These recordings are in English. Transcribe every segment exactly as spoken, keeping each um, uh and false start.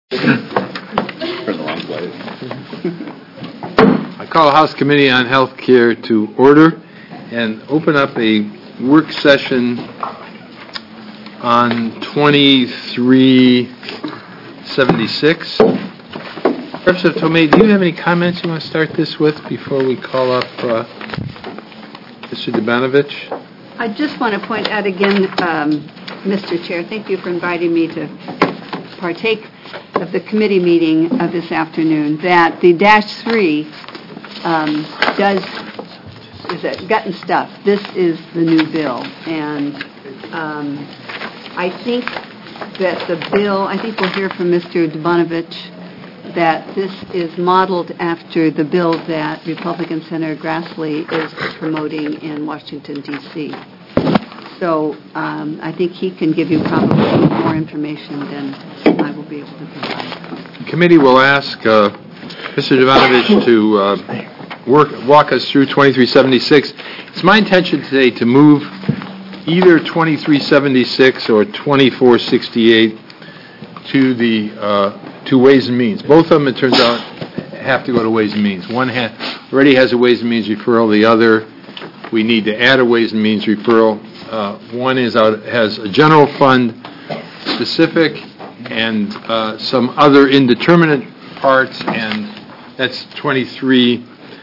I call House Committee on Health Care to order and open up a work session on twenty-three seventy-six. Representative Tomei, do you have any comments you want to start this with before we call up uh, Mister Dubanovich? I just want to point out again, um, Mister Chair, thank you for inviting me to partake of the committee meeting of this afternoon, that the dash three um, does, is it gut stuff. This is the new bill. And um, I think that the bill, I think we'll hear from Mister Dubanovich, that this is modeled after the bill that Republican Senator Grassley is promoting in Washington, D C So um, I think he can give you probably more information than I will be able to provide. The committee will ask uh, Mister Dubanovich to uh, work, walk us through twenty-three seventy-six. It's my intention today to move either twenty-three seventy-six or twenty-four sixty-eight to the uh, to Ways and Means. Both of them, it turns out, have to go to Ways and Means. One ha- already has a Ways and Means referral. The other, we need to add a Ways and Means referral. Uh, one is out, has a general fund specific and uh, some other indeterminate parts, and that's twenty-three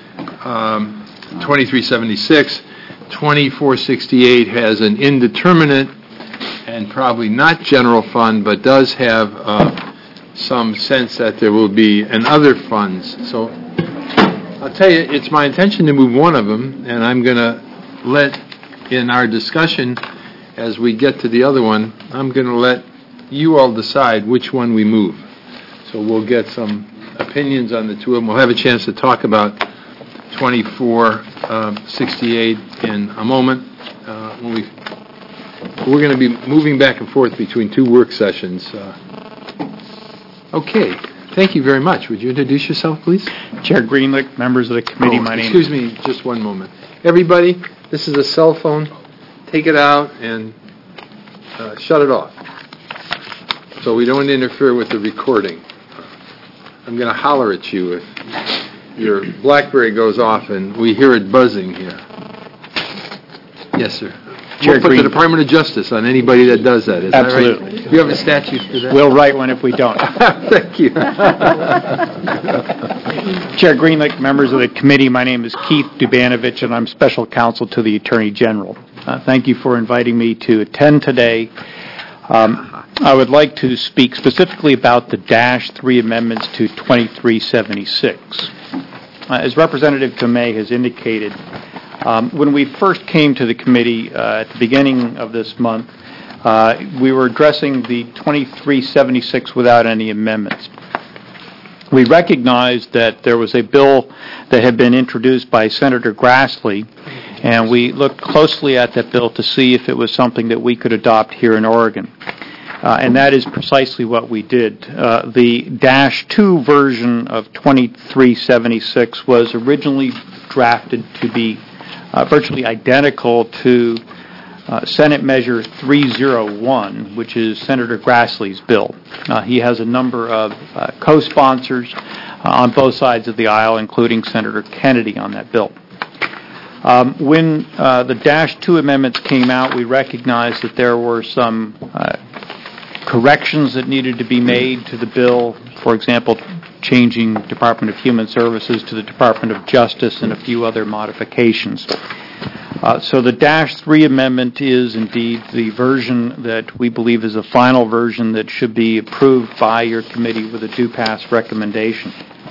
seventy-six. twenty-four sixty-eight has an indeterminate and probably not general fund, but does have uh, some sense that there will be and other funds. So I'll tell you, it's my intention to move one of them, and I'm going to let, in our discussion, as we get to the other one, I'm going to let you all decide which one we move. So we'll get some opinions on the two of them. We'll have a chance to talk about twenty-four sixty-eight in a moment. Uh, when we, we're going to be moving back and forth between two work sessions. Uh, okay. Thank you very much. Would you introduce yourself, please? Chair Greenlick, members of the committee, oh, my name excuse me just one moment. Everybody, this is a cell phone. Take it out and uh, shut it off so we don't interfere with the recording. I'm going to holler at you if your BlackBerry goes off and we hear it buzzing here. Yes, sir. Chair We'll put Green. the Department of Justice on anybody that does that. Is Absolutely. That right? You have a statute for that? We'll write one if we don't. Thank you. Chair Greenlick, members of the committee, my name is Keith Dubanovich, and I'm special counsel to the Attorney General. Uh, thank you for inviting me to attend today. Um, I would like to speak specifically about the dash three amendments to twenty-three seventy-six. Uh, as Representative Tomei has indicated, um, when we first came to the committee uh, at the beginning of this month, uh, we were addressing the twenty-three seventy-six without any amendments. We recognized that there was a bill that had been introduced by Senator Grassley, and we looked closely at that bill to see if it was something that we could adopt here in Oregon. Uh, and that is precisely what we did. Uh, the dash two version of twenty-three seventy-six was originally drafted to be uh, virtually identical to uh, Senate Measure three oh one, which is Senator Grassley's bill. Uh, he has a number of uh, co-sponsors uh, on both sides of the aisle, including Senator Kennedy on that bill. Um, when uh, the dash two amendments came out, we recognized that there were some uh, corrections that needed to be made to the bill. For example, changing Department of Human Services to the Department of Justice and a few other modifications. Uh, so the dash three amendment is indeed the version that we believe is the final version that should be approved by your committee with a due pass recommendation.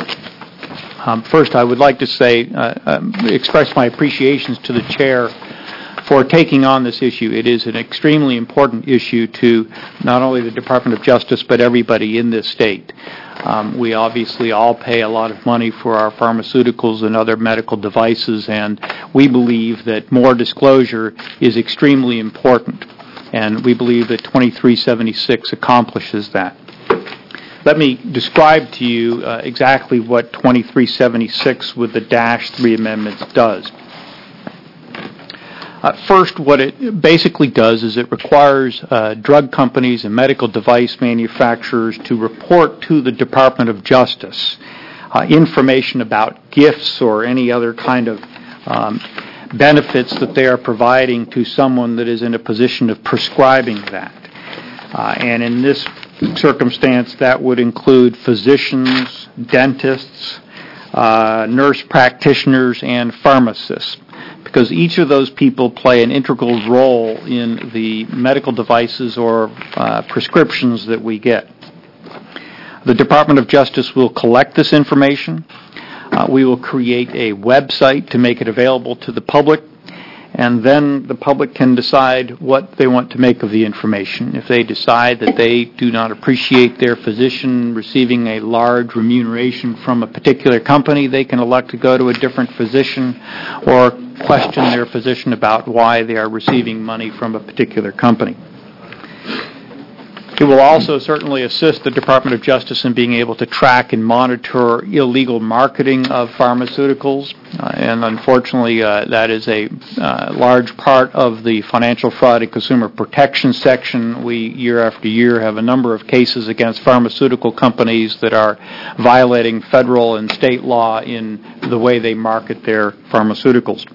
Um, first, I would like to say, uh, um, express my appreciations to the chair for taking on this issue. It is an extremely important issue to not only the Department of Justice, but everybody in this state. Um, we obviously all pay a lot of money for our pharmaceuticals and other medical devices, and we believe that more disclosure is extremely important, and we believe that twenty-three seventy-six accomplishes that. Let me describe to you uh, exactly what twenty-three seventy-six with the dash three amendments does. Uh, first, what it basically does is it requires uh, drug companies and medical device manufacturers to report to the Department of Justice uh, information about gifts or any other kind of um, benefits that they are providing to someone that is in a position of prescribing that. Uh, and in this circumstance, that would include physicians, dentists, uh, nurse practitioners, and pharmacists, because each of those people play an integral role in the medical devices or uh, prescriptions that we get. The Department of Justice will collect this information. Uh, we will create a website to make it available to the public, and then the public can decide what they want to make of the information. If they decide that they do not appreciate their physician receiving a large remuneration from a particular company, they can elect to go to a different physician or question their physician about why they are receiving money from a particular company. It will also certainly assist the Department of Justice in being able to track and monitor illegal marketing of pharmaceuticals, uh, and unfortunately uh, that is a uh, large part of the Financial Fraud and Consumer Protection section. We, year after year, have a number of cases against pharmaceutical companies that are violating federal and state law in the way they market their pharmaceuticals.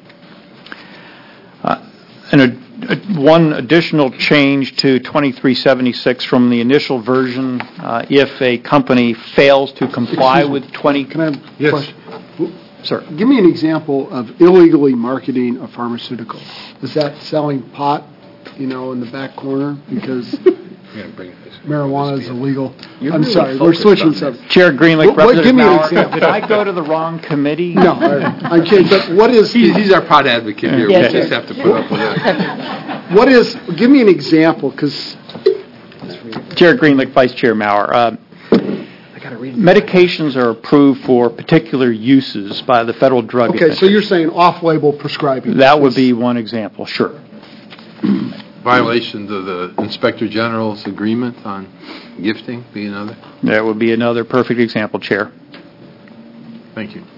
Uh, and a One additional change to twenty-three seventy-six from the initial version, uh, if a company fails to comply Excuse me. with twenty... Can I have a Yes. question? Sir. Give me an example of illegally marketing a pharmaceutical. Is that selling pot, you know, in the back corner because marijuana is illegal? You're I'm really sorry, we're focused switching on subjects. Chair Greenlick, What- what- give Representative me an Maurer, example. did I go to the wrong committee? No, I- I'm kidding, but what is, He's, he's our pot advocate here. We Yes, just sir. have to put up with it. what is, give me an example, because, Chair Greenlick, Vice Chair Maurer. Uh, medications are approved for particular uses by the Federal Drug okay, so Administration. you're saying off-label prescribing. That would be one example, sure. Violations of the Inspector General's agreement on gifting be another. That would be another perfect example, Chair. Thank you.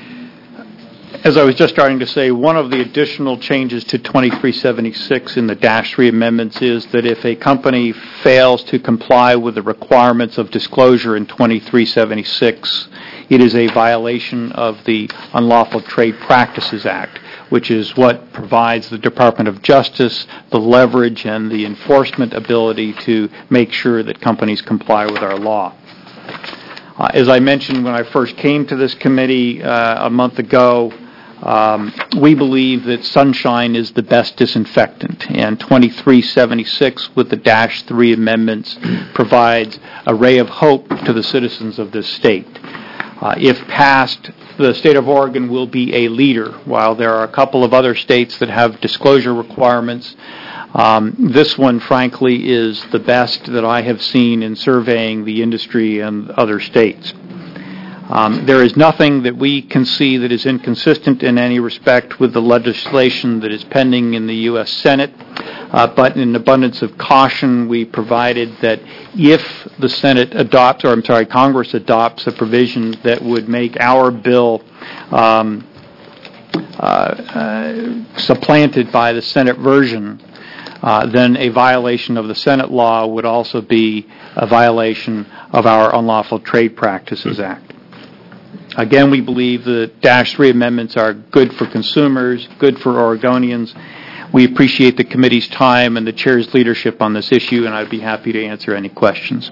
As I was just starting to say, one of the additional changes to twenty-three seventy-six in the Dash three amendments is that if a company fails to comply with the requirements of disclosure in twenty-three seventy-six, it is a violation of the Unlawful Trade Practices Act, which is what provides the Department of Justice the leverage and the enforcement ability to make sure that companies comply with our law. Uh, as I mentioned when I first came to this committee uh, a month ago, um, we believe that sunshine is the best disinfectant, and twenty-three seventy-six with the Dash three amendments provides a ray of hope to the citizens of this state. Uh, if passed, the state of Oregon will be a leader. While there are a couple of other states that have disclosure requirements, Um, this one, frankly, is the best that I have seen in surveying the industry and other states. Um, there is nothing that we can see that is inconsistent in any respect with the legislation that is pending in the U S Senate, uh, but in abundance of caution, we provided that if the Senate adopts, or I'm sorry, Congress adopts a provision that would make our bill um, uh, uh, supplanted by the Senate version, Uh, then a violation of the Senate law would also be a violation of our Unlawful Trade Practices Act. Again, we believe the Dash three amendments are good for consumers, good for Oregonians. We appreciate the committee's time and the chair's leadership on this issue, and I'd be happy to answer any questions.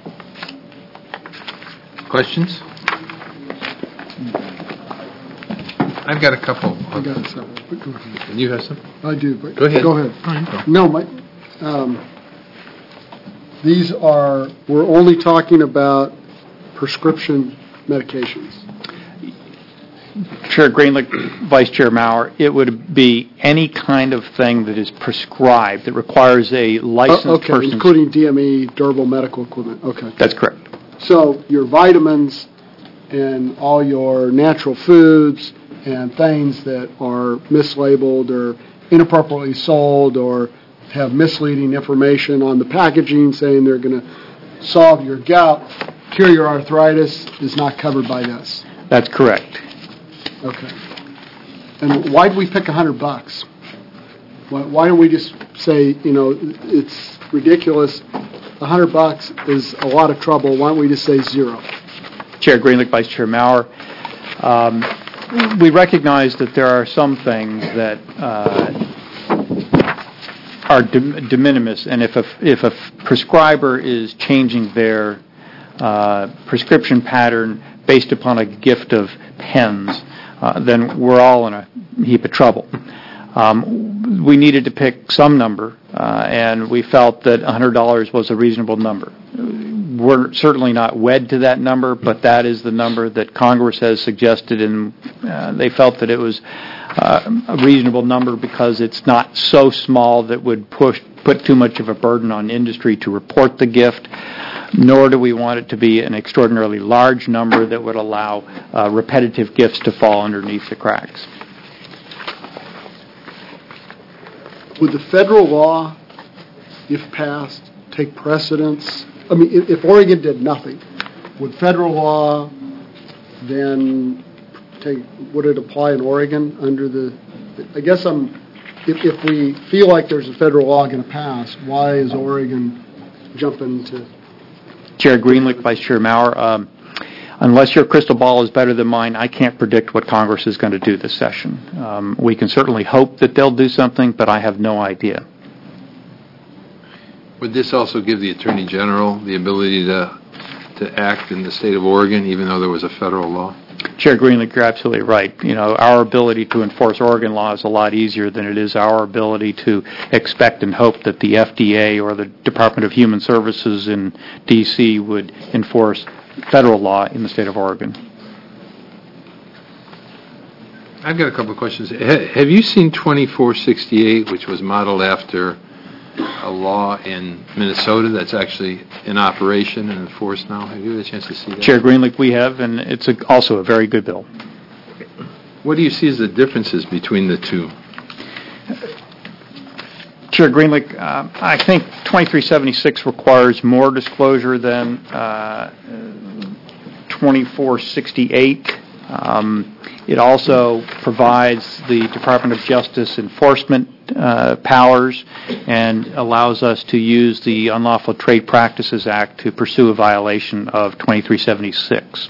Questions? I've got a couple. I got it, so, but go ahead. And you have some? I do, but Go ahead. Go ahead. No, my, um, these are, we're only talking about prescription medications. Chair Greenlick, Vice Chair Maurer, it would be any kind of thing that is prescribed that requires a licensed Oh, okay, person. including D M E, durable medical equipment, okay. That's correct. So your vitamins and all your natural foods and things that are mislabeled or inappropriately sold or have misleading information on the packaging saying they're going to solve your gout, cure your arthritis, is not covered by this. That's correct. Okay. And why did we pick a hundred bucks? Why why don't we just say, you know, it's ridiculous, a hundred bucks is a lot of trouble, why don't we just say zero? Chair Greenlick, Vice Chair Maurer, um, we recognize that there are some things that uh, are de, de minimis, and if a, if a prescriber is changing their uh, prescription pattern based upon a gift of pens, uh, then we're all in a heap of trouble. Um, we needed to pick some number, uh, and we felt that one hundred dollars was a reasonable number. We're certainly not wed to that number, but that is the number that Congress has suggested, and uh, they felt that it was uh, a reasonable number because it's not so small that would push put too much of a burden on industry to report the gift, nor do we want it to be an extraordinarily large number that would allow uh, repetitive gifts to fall underneath the cracks. Would the federal law, if passed, take precedence? I mean, if, if Oregon did nothing, would federal law then take, would it apply in Oregon under the, I guess I'm, if, if we feel like there's a federal law going to pass, why is Oregon jumping to? Chair Greenlick, Vice Chair Maurer, um, unless your crystal ball is better than mine, I can't predict what Congress is going to do this session. Um, we can certainly hope that they'll do something, but I have no idea. Would this also give the Attorney General the ability to to act in the state of Oregon, even though there was a federal law? Chair Greenlick, you're absolutely right. You know, our ability to enforce Oregon law is a lot easier than it is our ability to expect and hope that the F D A or the Department of Human Services in D C would enforce federal law in the state of Oregon. I've got a couple of questions. Ha- have you seen twenty-four sixty-eight, which was modeled after a law in Minnesota that's actually in operation and enforced now? Have you had a chance to see that? Chair Greenlick, we have, and it's a, also a very good bill. What do you see as the differences between the two? Chair Greenlick, uh, I think twenty-three seventy-six requires more disclosure than uh, twenty-four sixty-eight. Um, it also provides the Department of Justice enforcement uh, powers and allows us to use the Unlawful Trade Practices Act to pursue a violation of twenty-three seventy-six.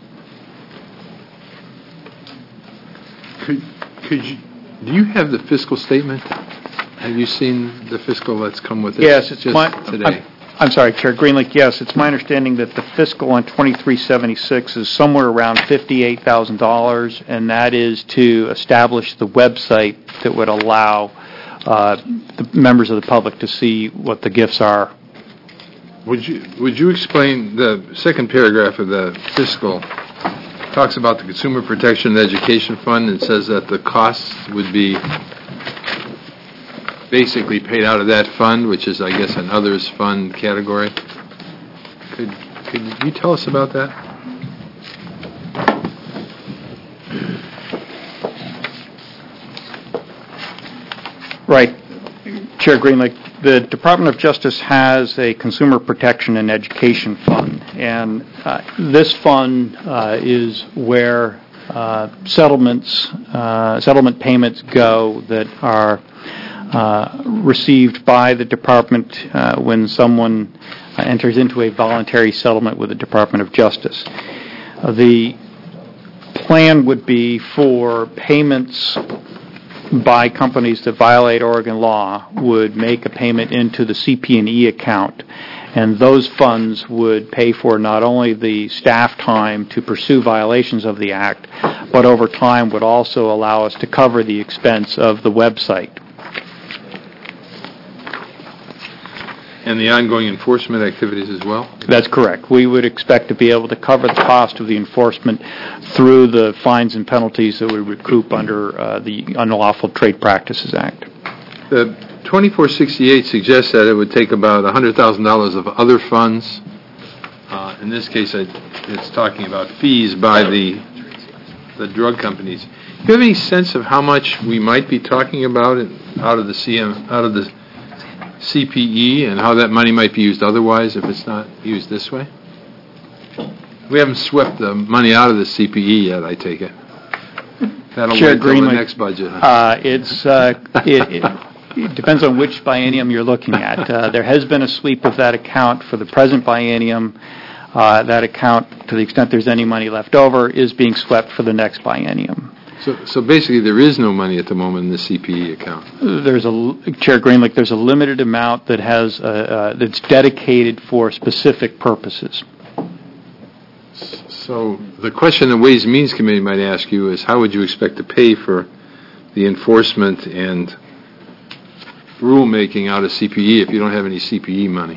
Could, could you, do you have the fiscal statement? Have you seen the fiscal that's come with it? Yes, it's just my, today. I'm, I'm sorry, Chair Greenlick. Yes, it's my understanding that the fiscal on twenty-three seventy-six is somewhere around fifty-eight thousand dollars, and that is to establish the website that would allow uh, the members of the public to see what the gifts are. Would you would you explain the second paragraph of the fiscal? Talks about the Consumer Protection and Education Fund and says that the costs would be basically paid out of that fund, which is, I guess, an others fund category. Could could you tell us about that? Right. Chair Greenlick, the Department of Justice has a Consumer Protection and Education Fund, and uh, this fund uh, is where uh, settlements, uh, settlement payments go that are uh, received by the department uh, when someone uh, enters into a voluntary settlement with the Department of Justice. Uh, the plan would be for payments by companies that violate Oregon law would make a payment into the C P and E account, and those funds would pay for not only the staff time to pursue violations of the Act, but over time would also allow us to cover the expense of the website. And the ongoing enforcement activities as well? That's correct. We would expect to be able to cover the cost of the enforcement through the fines and penalties that we recoup under uh, the Unlawful Trade Practices Act. The twenty-four sixty-eight suggests that it would take about one hundred thousand dollars of other funds. Uh, in this case, it's talking about fees by the the drug companies. Do you have any sense of how much we might be talking about out of the C M, out of the C P E, and how that money might be used otherwise if it's not used this way? We haven't swept the money out of the C P E yet, I take it. That'll Chair wait till the Greenlick, next budget. Huh? Uh, it's uh, it, it, It depends on which biennium you're looking at. Uh, there has been a sweep of that account for the present biennium. Uh, that account, to the extent there's any money left over, is being swept for the next biennium. So, so basically, there is no money at the moment in the C P E account. There's a Chair Greenlick. There's a limited amount that has uh, uh, that's dedicated for specific purposes. So the question the Ways and Means Committee might ask you is, how would you expect to pay for the enforcement and rulemaking out of C P E if you don't have any C P E money?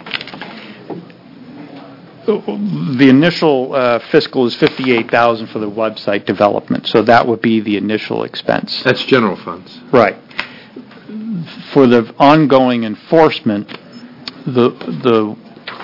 The initial uh, fiscal is fifty-eight thousand dollars for the website development, so that would be the initial expense. That's general funds. Right. For the ongoing enforcement, the the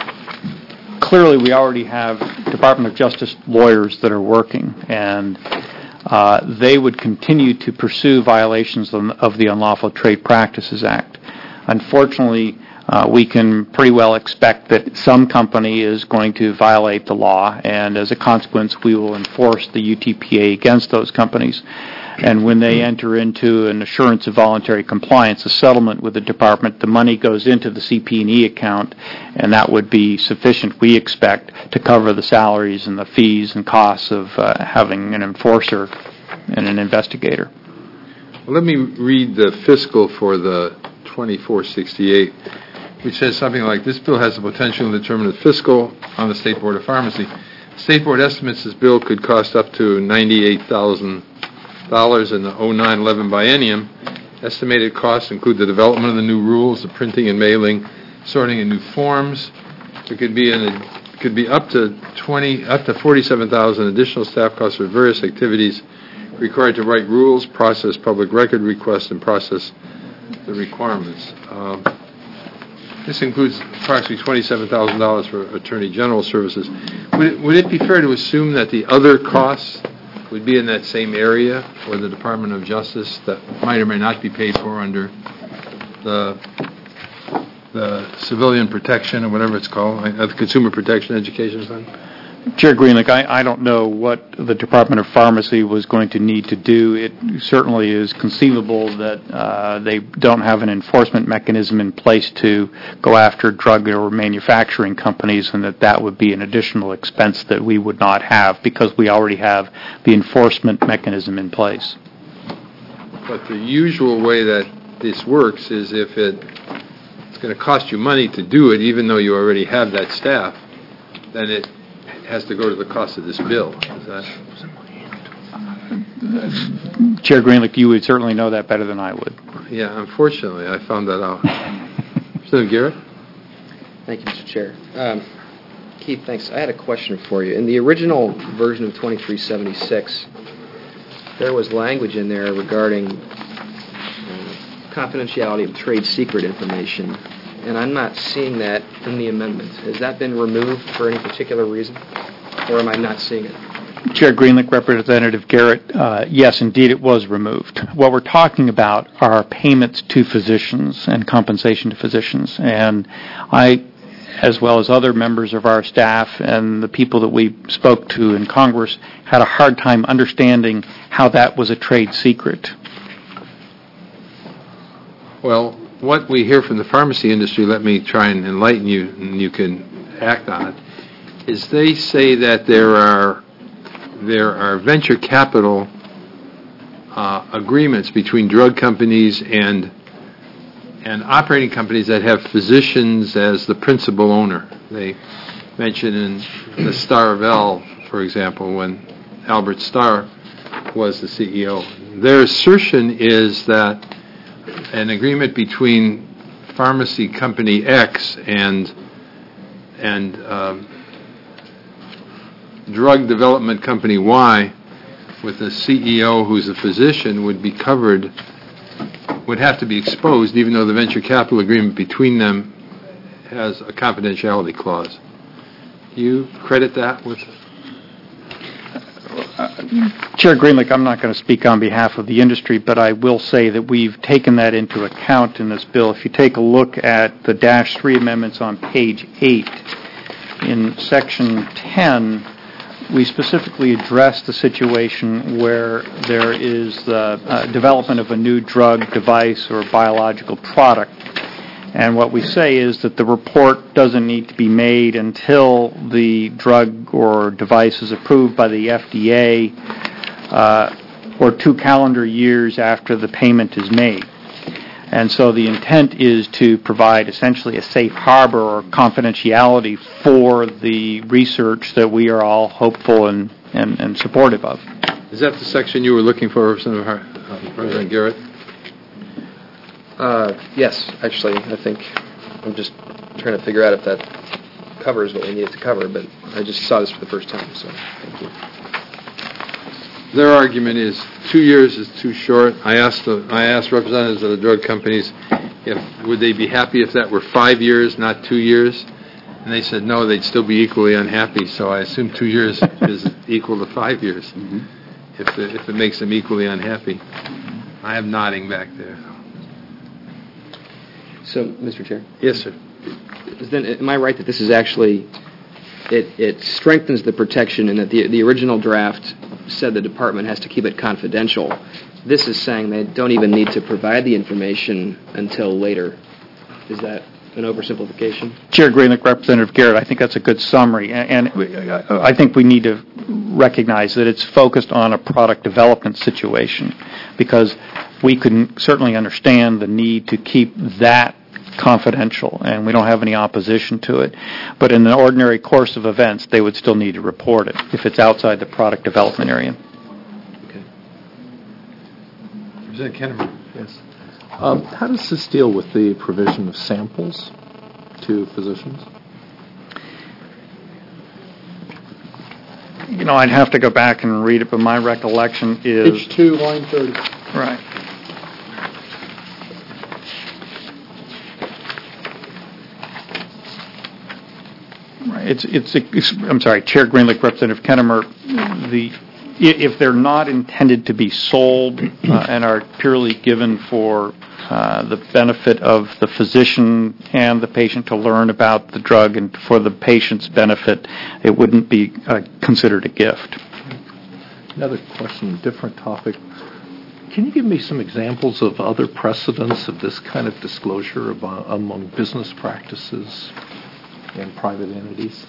clearly we already have Department of Justice lawyers that are working, and uh, they would continue to pursue violations of the Unlawful Trade Practices Act. Unfortunately, Uh, we can pretty well expect that some company is going to violate the law, and as a consequence, we will enforce the U T P A against those companies. And when they enter into an assurance of voluntary compliance, a settlement with the department, the money goes into the C P and E account, and that would be sufficient, we expect, to cover the salaries and the fees and costs of uh, having an enforcer and an investigator. Well, let me read the fiscal for the twenty-four sixty-eight. Which says something like, this bill has the potential to determine the fiscal on the State Board of Pharmacy. State Board estimates this bill could cost up to ninety-eight thousand dollars in the oh nine eleven biennium. Estimated costs include the development of the new rules, the printing and mailing, sorting in new forms. It could be in a, could be up to twenty, up to forty-seven thousand dollars additional staff costs for various activities required to write rules, process public record requests, and process the requirements. Um, This includes approximately twenty-seven thousand dollars for Attorney General services. Would it, would it be fair to assume that the other costs would be in that same area for the Department of Justice that might or may not be paid for under the the Civilian Protection or whatever it's called, uh, the Consumer Protection Education Fund? Chair Greenlick, I, I don't know what the Department of Pharmacy was going to need to do. It certainly is conceivable that uh, they don't have an enforcement mechanism in place to go after drug or manufacturing companies, and that that would be an additional expense that we would not have because we already have the enforcement mechanism in place. But the usual way that this works is if it, it's going to cost you money to do it, even though you already have that staff, then it has to go to the cost of this bill. Is that... Chair Greenlick, you would certainly know that better than I would. Yeah, unfortunately, I found that out. Senator Garrett? Thank you, Mister Chair. Um, Keith, thanks. I had a question for you. In the original version of twenty-three seventy-six, there was language in there regarding uh, confidentiality of trade secret information, and I'm not seeing that in the amendment. Has that been removed for any particular reason, or am I not seeing it? Chair Greenlick, Representative Garrett, uh, yes, indeed, it was removed. What we're talking about are payments to physicians and compensation to physicians, and I, as well as other members of our staff and the people that we spoke to in Congress, had a hard time understanding how that was a trade secret. Well, what we hear from the pharmacy industry, let me try and enlighten you, and you can act on it, is they say that there are there are venture capital uh, agreements between drug companies and and operating companies that have physicians as the principal owner. They mention in the Starvell, for example, when Albert Starr was the C E O. Their assertion is that an agreement between pharmacy company X and and um, drug development company Y with a C E O who's a physician would be covered, would have to be exposed, even though the venture capital agreement between them has a confidentiality clause. Do you credit that with... Chair Greenlick, I'm not going to speak on behalf of the industry, but I will say that we've taken that into account in this bill. If you take a look at the dash three amendments on page eight, in section ten, we specifically address the situation where there is the uh, development of a new drug, device, or biological product. And what we say is that the report doesn't need to be made until the drug or device is approved by the F D A uh, or two calendar years after the payment is made. And so the intent is to provide essentially a safe harbor or confidentiality for the research that we are all hopeful and, and, and supportive of. Is that the section you were looking for, Representative Har- uh, President Garrett? Uh, yes, actually, I think I'm just trying to figure out if that covers what we need it to cover, but I just saw this for the first time, so thank you. Their argument is two years is too short. I asked the, I asked representatives of the drug companies if would they be happy if that were five years, not two years, and they said no, they'd still be equally unhappy. So I assume two years is equal to five years, mm-hmm. if the, if it makes them equally unhappy. I am nodding back there. So, Mister Chair? Yes, sir. Then, am I right that this is actually, it, it strengthens the protection and that the, the original draft said the department has to keep it confidential? This is saying they don't even need to provide the information until later. Is that an oversimplification? Chair Greenlick, Representative Garrett, I think that's a good summary. And, and I think we need to recognize that it's focused on a product development situation because we can certainly understand the need to keep that confidential, and we don't have any opposition to it. But in the ordinary course of events, they would still need to report it if it's outside the product development area. Okay. Representative Kennemer. Yes. Um, how does this deal with the provision of samples to physicians? You know, I'd have to go back and read it, but my recollection is... Page two, line thirty. Right. It's, it's, it's, I'm sorry, Chair Greenlick, Representative Kennemer, the, if they're not intended to be sold uh, and are purely given for uh, the benefit of the physician and the patient to learn about the drug and for the patient's benefit, it wouldn't be uh, considered a gift. Another question, different topic. Can you give me some examples of other precedents of this kind of disclosure about, among business practices and private entities?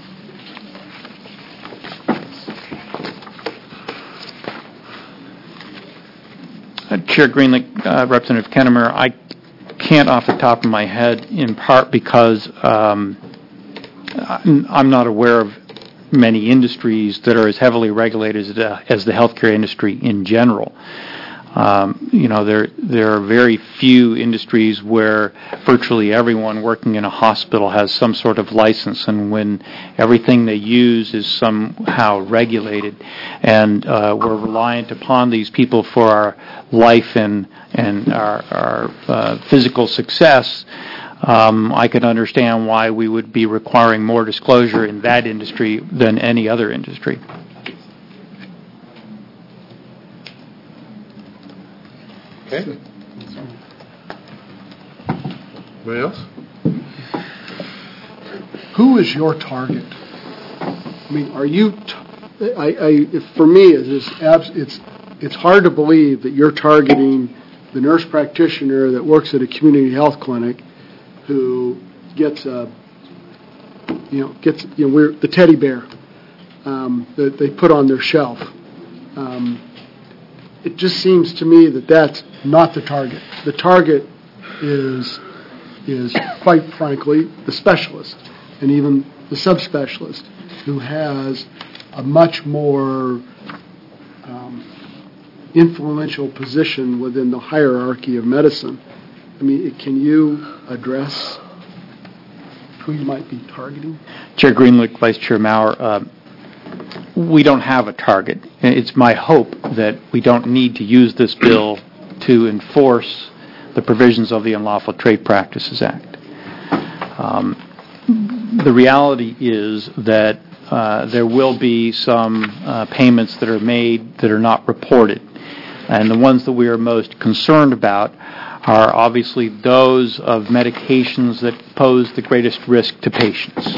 Uh, Chair Greenlick, uh, Representative Kennemer, I can't off the top of my head, in part because um, I'm not aware of many industries that are as heavily regulated as the, as the healthcare industry in general. Um, you know, there there are very few industries where virtually everyone working in a hospital has some sort of license, and when everything they use is somehow regulated, and uh, we're reliant upon these people for our life and and our, our uh, physical success. Um, I can understand why we would be requiring more disclosure in that industry than any other industry. Okay. Anybody else? Who is your target? I mean, are you? T- I, I, if for me, it is abs- it's it's hard to believe that you're targeting the nurse practitioner that works at a community health clinic, who gets a, you know, gets you know, we're the teddy bear um, that they put on their shelf. Um, it just seems to me that that's not the target. The target is is quite frankly the specialist and even the subspecialist who has a much more um, influential position within the hierarchy of medicine. I mean, can you address who you might be targeting? Chair Greenlick, Vice Chair Maurer, uh, we don't have a target. It's my hope that we don't need to use this bill to enforce the provisions of the Unlawful Trade Practices Act. Um, the reality is that uh, there will be some uh, payments that are made that are not reported. And the ones that we are most concerned about are obviously those of medications that pose the greatest risk to patients.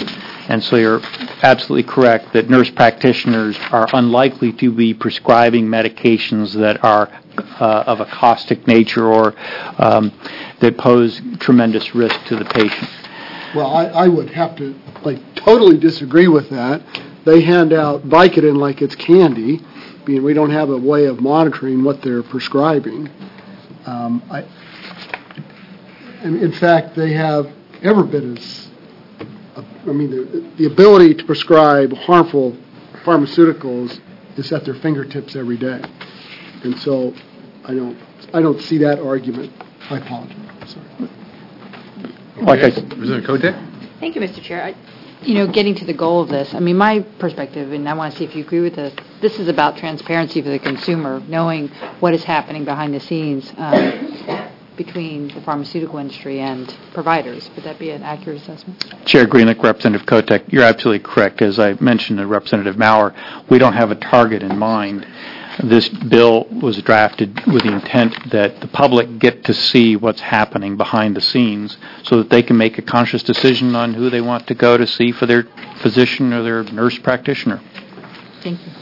And so you're absolutely correct that nurse practitioners are unlikely to be prescribing medications that are uh, of a caustic nature or um, that pose tremendous risk to the patient. Well, I, I would have to, like, totally disagree with that. They hand out Vicodin like it's candy, being we don't have a way of monitoring what they're prescribing. Um, I, and in fact, they have every bit as, I mean, the, the ability to prescribe harmful pharmaceuticals is at their fingertips every day. And so I don't, I don't see that argument. I apologize. Sorry. Like I, Representative Kotek? Thank you, Mister Chair. I, you know, getting to the goal of this, I mean, my perspective, and I want to see if you agree with this, this is about transparency for the consumer, knowing what is happening behind the scenes um, between the pharmaceutical industry and providers. Would that be an accurate assessment? Chair Greenlick, Representative Kotek, you're absolutely correct. As I mentioned to Representative Maurer, we don't have a target in mind. This bill was drafted with the intent that the public get to see what's happening behind the scenes so that they can make a conscious decision on who they want to go to see for their physician or their nurse practitioner. Thank you.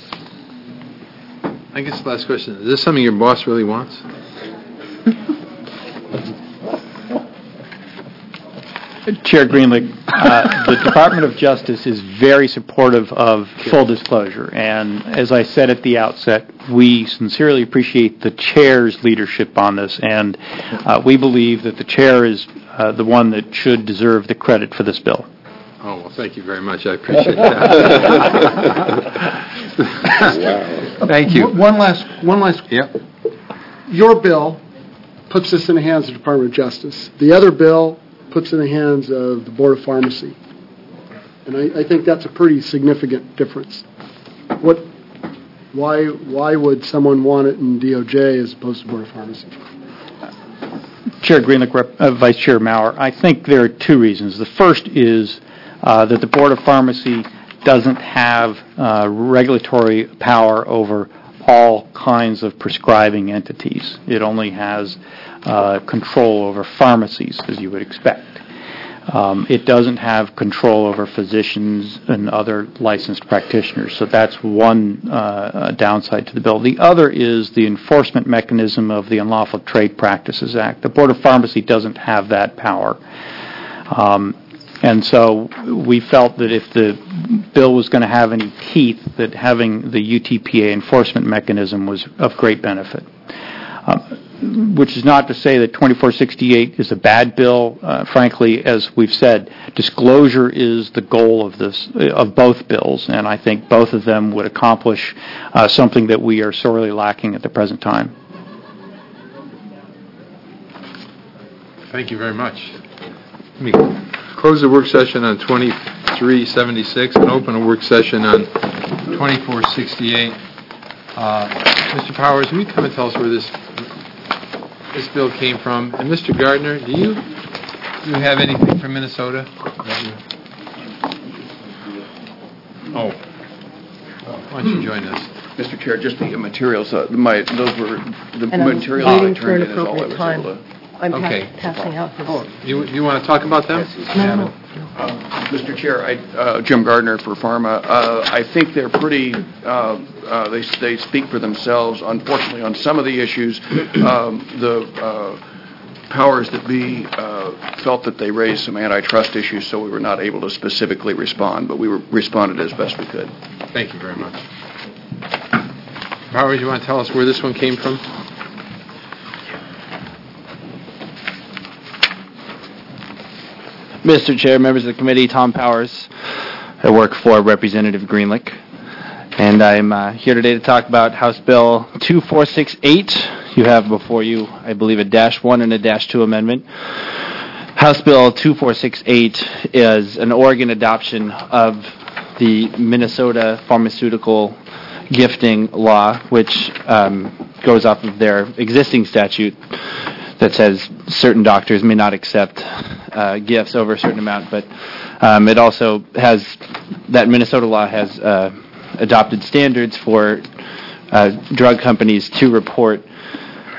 I guess the last question, is this something your boss really wants? Chair Greenlick, uh, the Department of Justice is very supportive of full disclosure, and as I said at the outset, we sincerely appreciate the Chair's leadership on this, and uh, we believe that the Chair is uh, the one that should deserve the credit for this bill. Oh, well, thank you very much. I appreciate that. Wow. Thank you. One last, one last. Yep. Your bill puts this in the hands of the Department of Justice. The other bill puts in the hands of the Board of Pharmacy. And I, I think that's a pretty significant difference. What, why, why would someone want it in D O J as opposed to Board of Pharmacy? Chair Greenlick, Rep, uh, Vice Chair Maurer, I think there are two reasons. The first is uh, that the Board of Pharmacy doesn't have uh, regulatory power over all kinds of prescribing entities. It only has uh, control over pharmacies, as you would expect. Um, it doesn't have control over physicians and other licensed practitioners, so that's one uh, downside to the bill. The other is the enforcement mechanism of the Unlawful Trade Practices Act. The Board of Pharmacy doesn't have that power. Um, and so we felt that if the bill was going to have any teeth, that having the U T P A enforcement mechanism was of great benefit. Uh, which is not to say that twenty-four sixty-eight is a bad bill. Uh, frankly, as we've said, disclosure is the goal of this, of both bills, and I think both of them would accomplish uh, something that we are sorely lacking at the present time. Thank you very much. Let me close the work session on twenty-three seventy-six and open a work session on twenty-four sixty-eight. Uh, Mister Powers, will you come and tell us where this this bill came from? And Mister Gardner, do you do you have anything from Minnesota? Oh, why don't you join us? Mister Chair, just the materials, uh, my, those were the And I'm materials I waiting for turned an in is all I appropriate was time. able to. I'm pa- Okay. passing out his... Oh, you you want to talk about them? No, no, no. Uh, Mister Chair, I, uh, Jim Gardner for Pharma. Uh, I think they're pretty, uh, uh, they, they speak for themselves. Unfortunately, on some of the issues, um, the uh, powers that be uh, felt that they raised some antitrust issues, so we were not able to specifically respond, but we were, responded as best we could. Thank you very much. Powers, you want to tell us where this one came from? Mister Chair, members of the committee, Tom Powers. I work for Representative Greenlick, and I'm uh, here today to talk about House Bill two four six eight. You have before you, I believe, a dash one and a dash two amendment. House Bill two four six eight is an Oregon adoption of the Minnesota pharmaceutical gifting law, which um, goes off of their existing statute that says certain doctors may not accept uh, gifts over a certain amount, but um, it also has, that Minnesota law has uh, adopted standards for uh, drug companies to report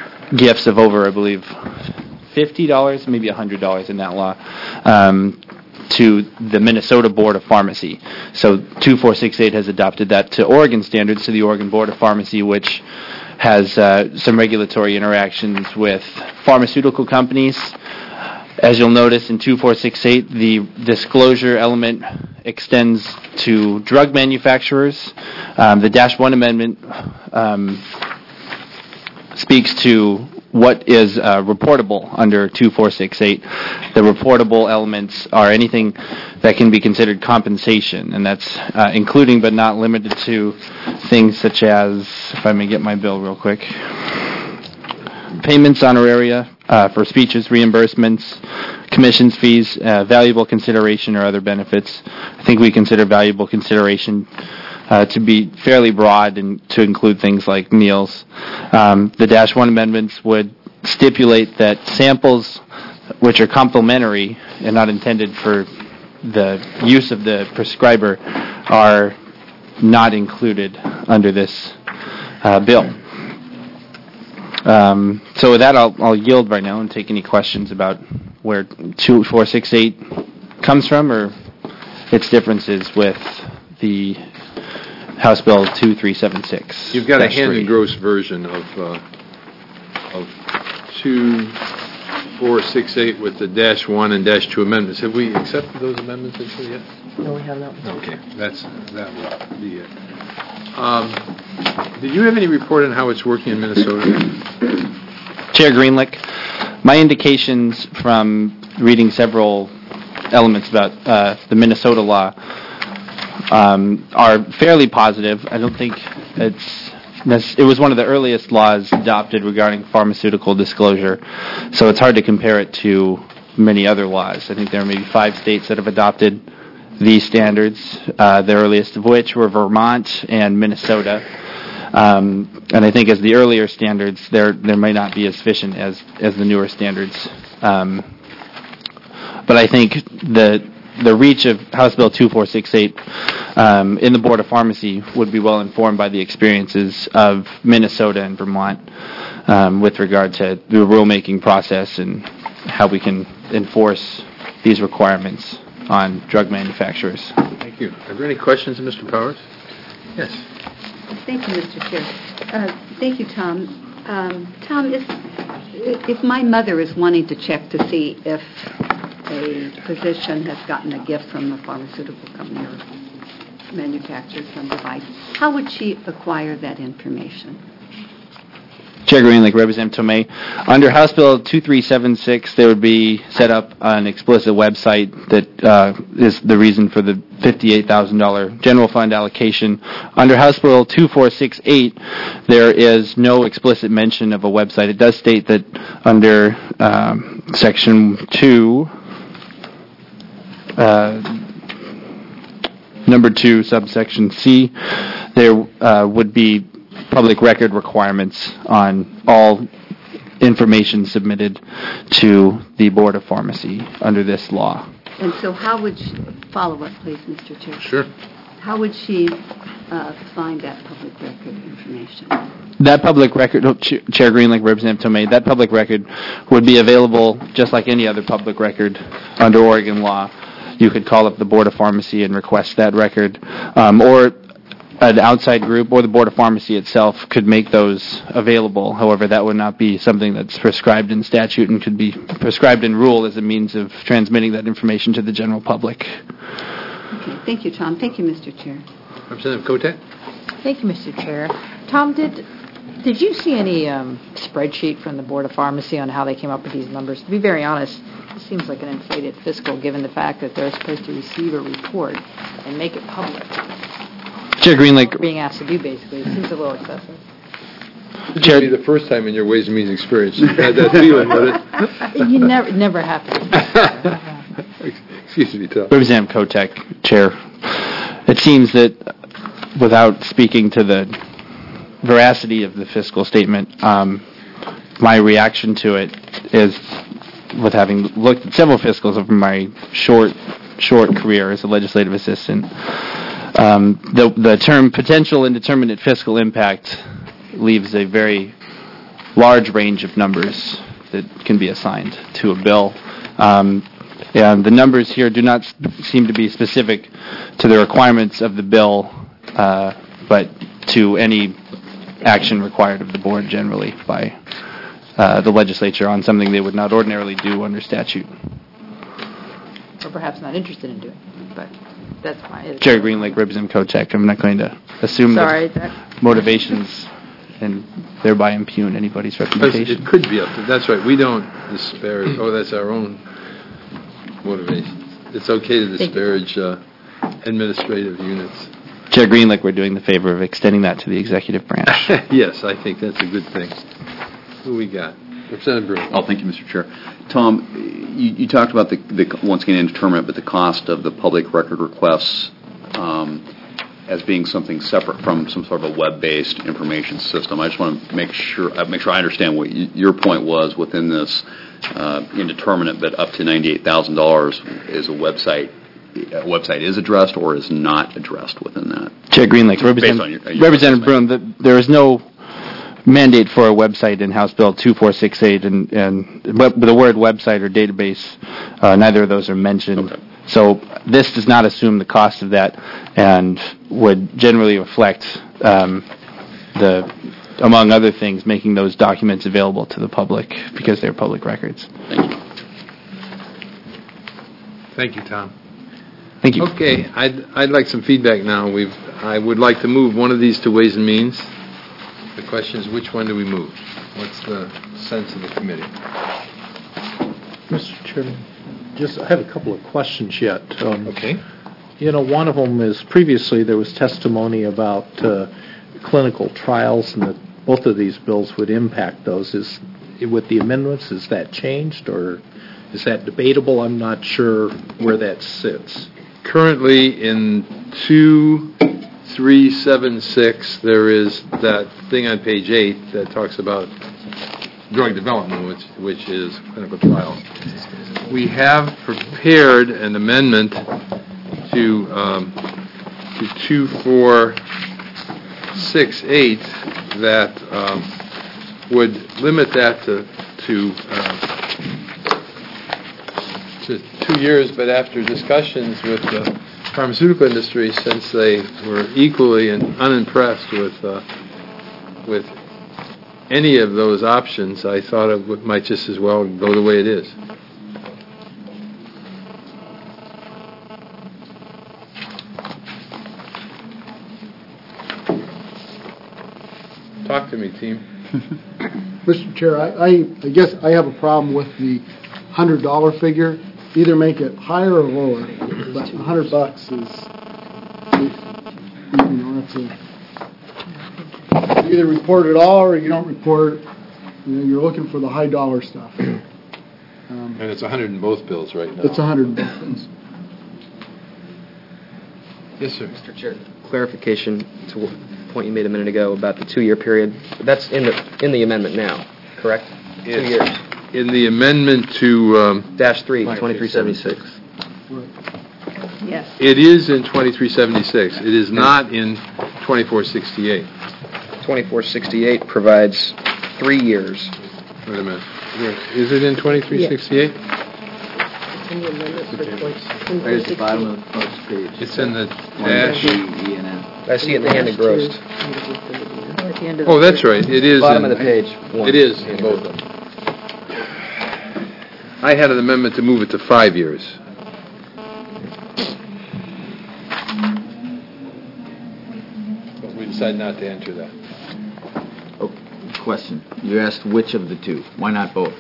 gifts of over, I believe, fifty dollars, maybe one hundred dollars in that law, um, to the Minnesota Board of Pharmacy. So two four six eight has adopted that to Oregon standards, to the Oregon Board of Pharmacy, which has uh, some regulatory interactions with pharmaceutical companies. As you'll notice in two four six eight, the disclosure element extends to drug manufacturers. Um, the Dash one Amendment um, speaks to what is uh, reportable under two four six eight. The reportable elements are anything that can be considered compensation, and that's uh, including but not limited to things such as, if I may get my bill real quick, payments honoraria uh, for speeches, reimbursements, commissions, fees, uh, valuable consideration, or other benefits. I think we consider valuable consideration Uh, to be fairly broad and to include things like meals. Um, the Dash one amendments would stipulate that samples which are complementary and not intended for the use of the prescriber are not included under this uh, bill. Um, so with that, I'll, I'll yield right now and take any questions about where two four six eight comes from or its differences with the House Bill two three seven six. You've got a hand and gross version of uh, of two four six eight with the dash one and dash two amendments. Have we accepted those amendments until yet? No, we have not. Okay, that's that will be it. Um, did you have any report on how it's working in Minnesota? Chair Greenlick, my indications from reading several elements about uh, the Minnesota law Um, are fairly positive. I don't think it's it was one of the earliest laws adopted regarding pharmaceutical disclosure, so it's hard to compare it to many other laws. I think there are maybe five states that have adopted these standards, uh, the earliest of which were Vermont and Minnesota. Um, and I think as the earlier standards, there there may not be as sufficient as, as the newer standards. Um, but I think the the reach of House Bill two four six eight um, in the Board of Pharmacy would be well informed by the experiences of Minnesota and Vermont um, with regard to the rulemaking process and how we can enforce these requirements on drug manufacturers. Thank you. Are there any questions of Mister Powers? Yes. Thank you, Mister Chair. Uh, thank you, Tom. Um, Tom, if, if my mother is wanting to check to see if a physician has gotten a gift from a pharmaceutical company or manufacturer some device, how would she acquire that information? Chair Greenlick, Representative Tomei. Under House Bill two three seven six, there would be set up an explicit website that uh, is the reason for the fifty-eight thousand dollars general fund allocation. Under House Bill two four six eight, there is no explicit mention of a website. It does state that under um, Section two, uh, number two, subsection C, there uh, would be public record requirements on all information submitted to the Board of Pharmacy under this law. And so how would she, follow up, please, Mister Chair? Sure. How would she uh, find that public record information? That public record, oh, Ch- Chair Greenlick, Representative Tomei, that public record would be available just like any other public record under Oregon law. You could call up the Board of Pharmacy and request that record, um, or an outside group or the Board of Pharmacy itself could make those available. However, that would not be something that's prescribed in statute and could be prescribed in rule as a means of transmitting that information to the general public. Okay. Thank you, Tom. Thank you, Mister Chair. Representative Kotek? Thank you, Mister Chair. Tom, did did you see any um, spreadsheet from the Board of Pharmacy on how they came up with these numbers? To be very honest, it seems like an inflated fiscal given the fact that they're supposed to receive a report and make it public. Chair Greenlick, Being asked to do, basically. It seems a little excessive. This would be the first time in your Ways and Means experience you've had that feeling, would it? You never, never have to. Excuse me, Tom. Representative Kotek, Chair. It seems that without speaking to the veracity of the fiscal statement, um, my reaction to it is, with having looked at several fiscals over my short, short career as a legislative assistant, um, the the term potential indeterminate fiscal impact leaves a very large range of numbers that can be assigned to a bill. Um, And the numbers here do not s- seem to be specific to the requirements of the bill, uh, but to any action required of the board generally by uh, the legislature on something they would not ordinarily do under statute. Or perhaps not interested in doing, but that's my... Chair Greenlake, Representative Kochek, I'm not going to assume Sorry, the that, motivations and thereby impugn anybody's Because representation. It could be up to, that's right, we don't disparage, oh, that's our own motivation. It's okay to Thank you. disparage uh, administrative units. Chair Greenlake, we're doing the favor of extending that to the executive branch. Yes, I think that's a good thing. Who we got? Representative Brewer. Oh, thank you, Mister Chair. Tom, you, you talked about the, the, once again, indeterminate, but the cost of the public record requests um, as being something separate from some sort of a web-based information system. I just want to make sure, uh, make sure I understand what y- your point was within this uh, indeterminate, but up to ninety-eight thousand dollars is a website. A website is addressed or is not addressed within that. Chair Greenlake, Based on your- Representative, your Representative Broom, assessment. the, there is no mandate for a website in House Bill two four six eight, and, and web, the word website or database, uh, neither of those are mentioned. Okay. So this does not assume the cost of that and would generally reflect um, the, among other things, making those documents available to the public because they're public records. Thank you. Thank you, Tom. Thank you. Okay, I'd, I'd like some feedback now. We've, I would like to move one of these to Ways and Means. The question is, which one do we move? What's the sense of the committee? Mister Chairman, just, I have a couple of questions yet. Um, Okay. You know, one of them is previously there was testimony about uh, clinical trials and that both of these bills would impact those. Is, with the amendments, is that changed or is that debatable? I'm not sure where that sits. Currently, in two three seven six, there is that thing on page eight that talks about drug development, which, which is clinical trials. We have prepared an amendment to, um, to two four six eight that um, would limit that to, to, uh, to two years, but after discussions with the pharmaceutical industry, since they were equally and unimpressed with uh, with any of those options, I thought it would, might just as well go the way it is. Talk to me, team. Mister Chair, I, I I guess I have a problem with the hundred dollar figure. Either make it higher or lower, but a hundred bucks is, you know, that's a, you either report it all or you don't report it. You know, you're looking for the high dollar stuff. Um, And it's one hundred in both bills right now. It's a hundred bucks. Yes, sir. Mister Chair, clarification to a point you made a minute ago about the two-year period. That's in the in the amendment now, correct? Two It's years. In the amendment to, um, Dash three, twenty-three seventy-six. yes. it is in twenty-three seventy-six. It is not in twenty-four sixty-eight. twenty-four sixty-eight provides three years. Wait a minute. Here, is it in twenty-three sixty-eight? There's the bottom of the first page. It's in the dash. E and F. I see it in the hand engrossed. At the end of Oh, the- that's right. It is. Bottom in- of the page. one. It is in both of them. I had an amendment to move it to five years. But we decided not to enter that. Oh, question. You asked which of the two. Why not both?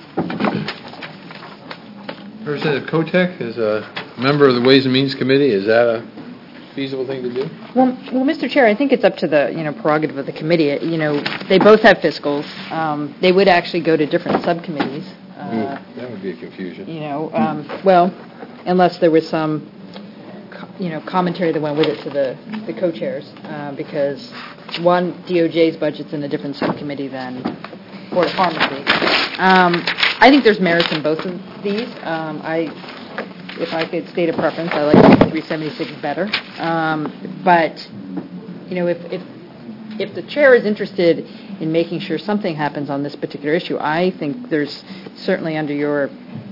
Representative Kotek is a member of the Ways and Means Committee. Is that a feasible thing to do? Well, well, Mister Chair, I think it's up to the, you know, prerogative of the committee. You know, they both have fiscals. Um, They would actually go to different subcommittees. Uh, Ooh, that would be a confusion. You know, um, well, unless there was some, co- you know, commentary that went with it to the, the co-chairs, uh, because one, D O J's budget's in a different subcommittee than Board of Pharmacy. Um, I think there's merits in both of these. Um, I, if I could state a preference, I like three seventy-six better. Um, but, you know, if, if, if the chair is interested in making sure something happens on this particular issue, I think there's certainly under your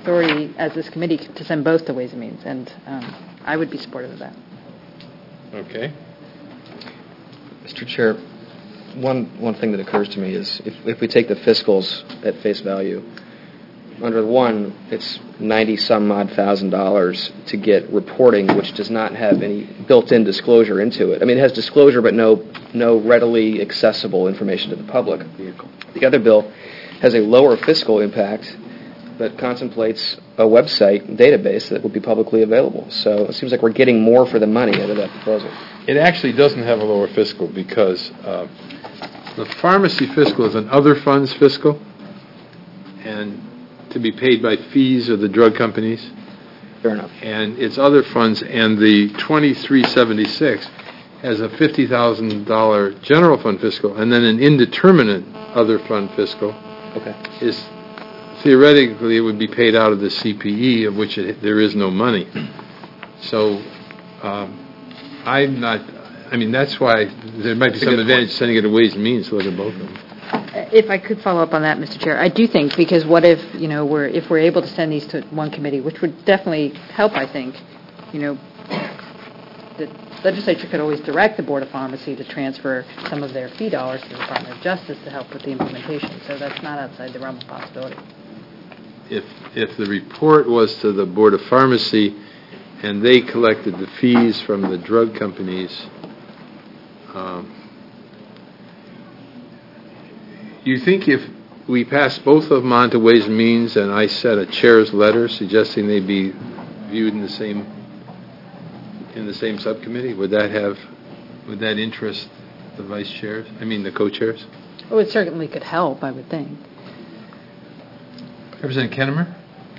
authority as this committee to send both to Ways and Means, and um, I would be supportive of that. Okay. Mister Chair, one, one thing that occurs to me is if, if we take the fiscals at face value, under one, it's ninety-some odd thousand dollars to get reporting, which does not have any built-in disclosure into it. I mean, it has disclosure, but no no readily accessible information to the public. The other bill has a lower fiscal impact, but contemplates a website database that will be publicly available. So it seems like we're getting more for the money out of that proposal. It actually doesn't have a lower fiscal because uh, the pharmacy fiscal is an other funds fiscal, and to be paid by fees of the drug companies. Fair enough. And it's other funds, and the twenty-three seventy-six has a fifty thousand dollars general fund fiscal, and then an indeterminate other fund fiscal. Okay. Is theoretically it would be paid out of the C P E, of which it, there is no money. So um, I'm not, I mean, that's why there might be some advantage sending it to Ways and Means to look at both of them. If I could follow up on that, Mister Chair, I do think, because what if, you know, we're, if we're able to send these to one committee, which would definitely help, I think, you know, the legislature could always direct the Board of Pharmacy to transfer some of their fee dollars to the Department of Justice to help with the implementation. So that's not outside the realm of possibility. If if the report was to the Board of Pharmacy and they collected the fees from the drug companies, um, you think if we pass both of them on to Ways and Means and I sent a chair's letter suggesting they be viewed in the same in the same subcommittee, would that have would that interest the vice chairs? I mean the co-chairs? Oh, it certainly could help, I would think. Representative Kennemer?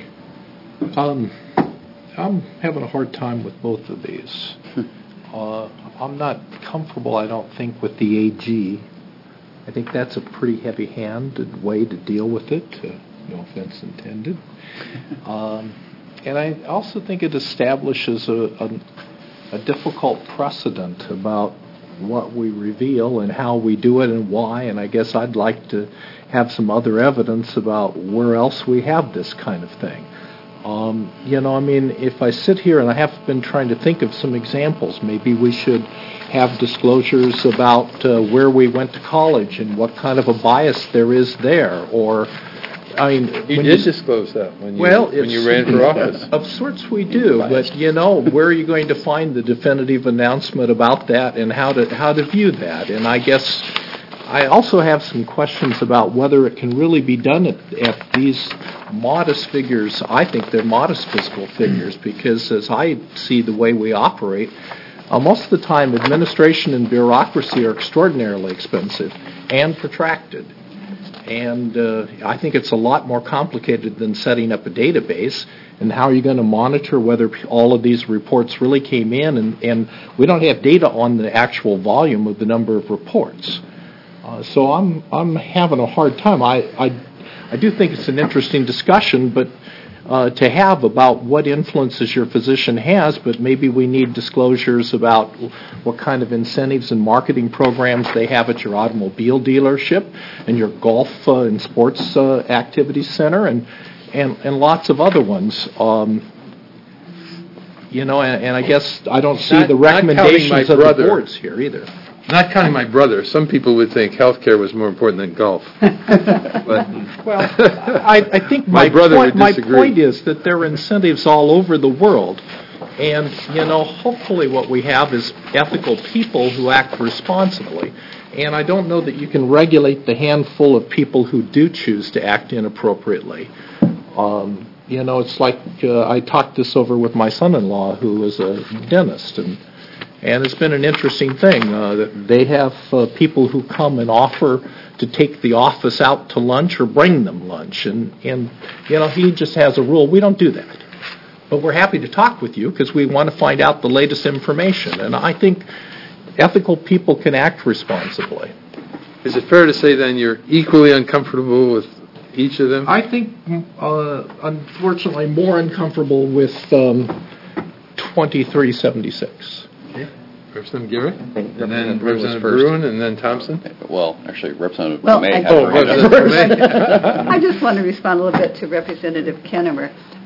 Um, I'm having a hard time with both of these. uh, I'm not comfortable, I don't think, with the A G. I think that's a pretty heavy-handed way to deal with it, uh, no offense intended. Um, and I also think it establishes a, a, a difficult precedent about what we reveal and how we do it and why, and I guess I'd like to have some other evidence about where else we have this kind of thing. Um, you know, I mean, if I sit here and I have been trying to think of some examples, maybe we should have disclosures about uh, where we went to college and what kind of a bias there is there, or I mean, you when did you, disclose that when you well, when you ran for office. Of sorts we do, but you know, where are you going to find the definitive announcement about that, and how to how to view that? And I guess I also have some questions about whether it can really be done at, at these modest figures. I think they're modest fiscal figures because, as I see the way we operate, uh, most of the time administration and bureaucracy are extraordinarily expensive and protracted. And uh, I think it's a lot more complicated than setting up a database. And how are you going to monitor whether all of these reports really came in? And, and we don't have data on the actual volume of the number of reports. Uh, so I'm I'm having a hard time. I, I I do think it's an interesting discussion, but uh, to have about what influences your physician has. But maybe we need disclosures about what kind of incentives and marketing programs they have at your automobile dealership and your golf uh, and sports uh, activities center, and and and lots of other ones. Um, you know, and, and I guess I don't see Not- the not counting my recommendations of the brother. boards here either. Not counting my brother, some people would think healthcare was more important than golf. But Well, I, I think My my, brother point, would my disagree. point is that there are incentives all over the world. And, you know, hopefully what we have is ethical people who act responsibly. And I don't know that you can regulate the handful of people who do choose to act inappropriately. Um, you know, it's like uh, I talked this over with my son-in-law, who is a dentist, and And it's been an interesting thing. Uh, that they have uh, people who come and offer to take the office out to lunch or bring them lunch. And, and, you know, he just has a rule. We don't do that. But we're happy to talk with you because we want to find out the latest information. And I think ethical people can act responsibly. is it fair to say then you're equally uncomfortable with each of them? I think, uh, unfortunately, more uncomfortable with um, twenty-three seventy-six. Representative Garrett, and then Representative Bruin was Representative first. Bruin, and then Thompson. Well, actually, Representative Well, May I- has Oh, her hand up. Representative May. I just want to respond a little bit to Representative Kennemer.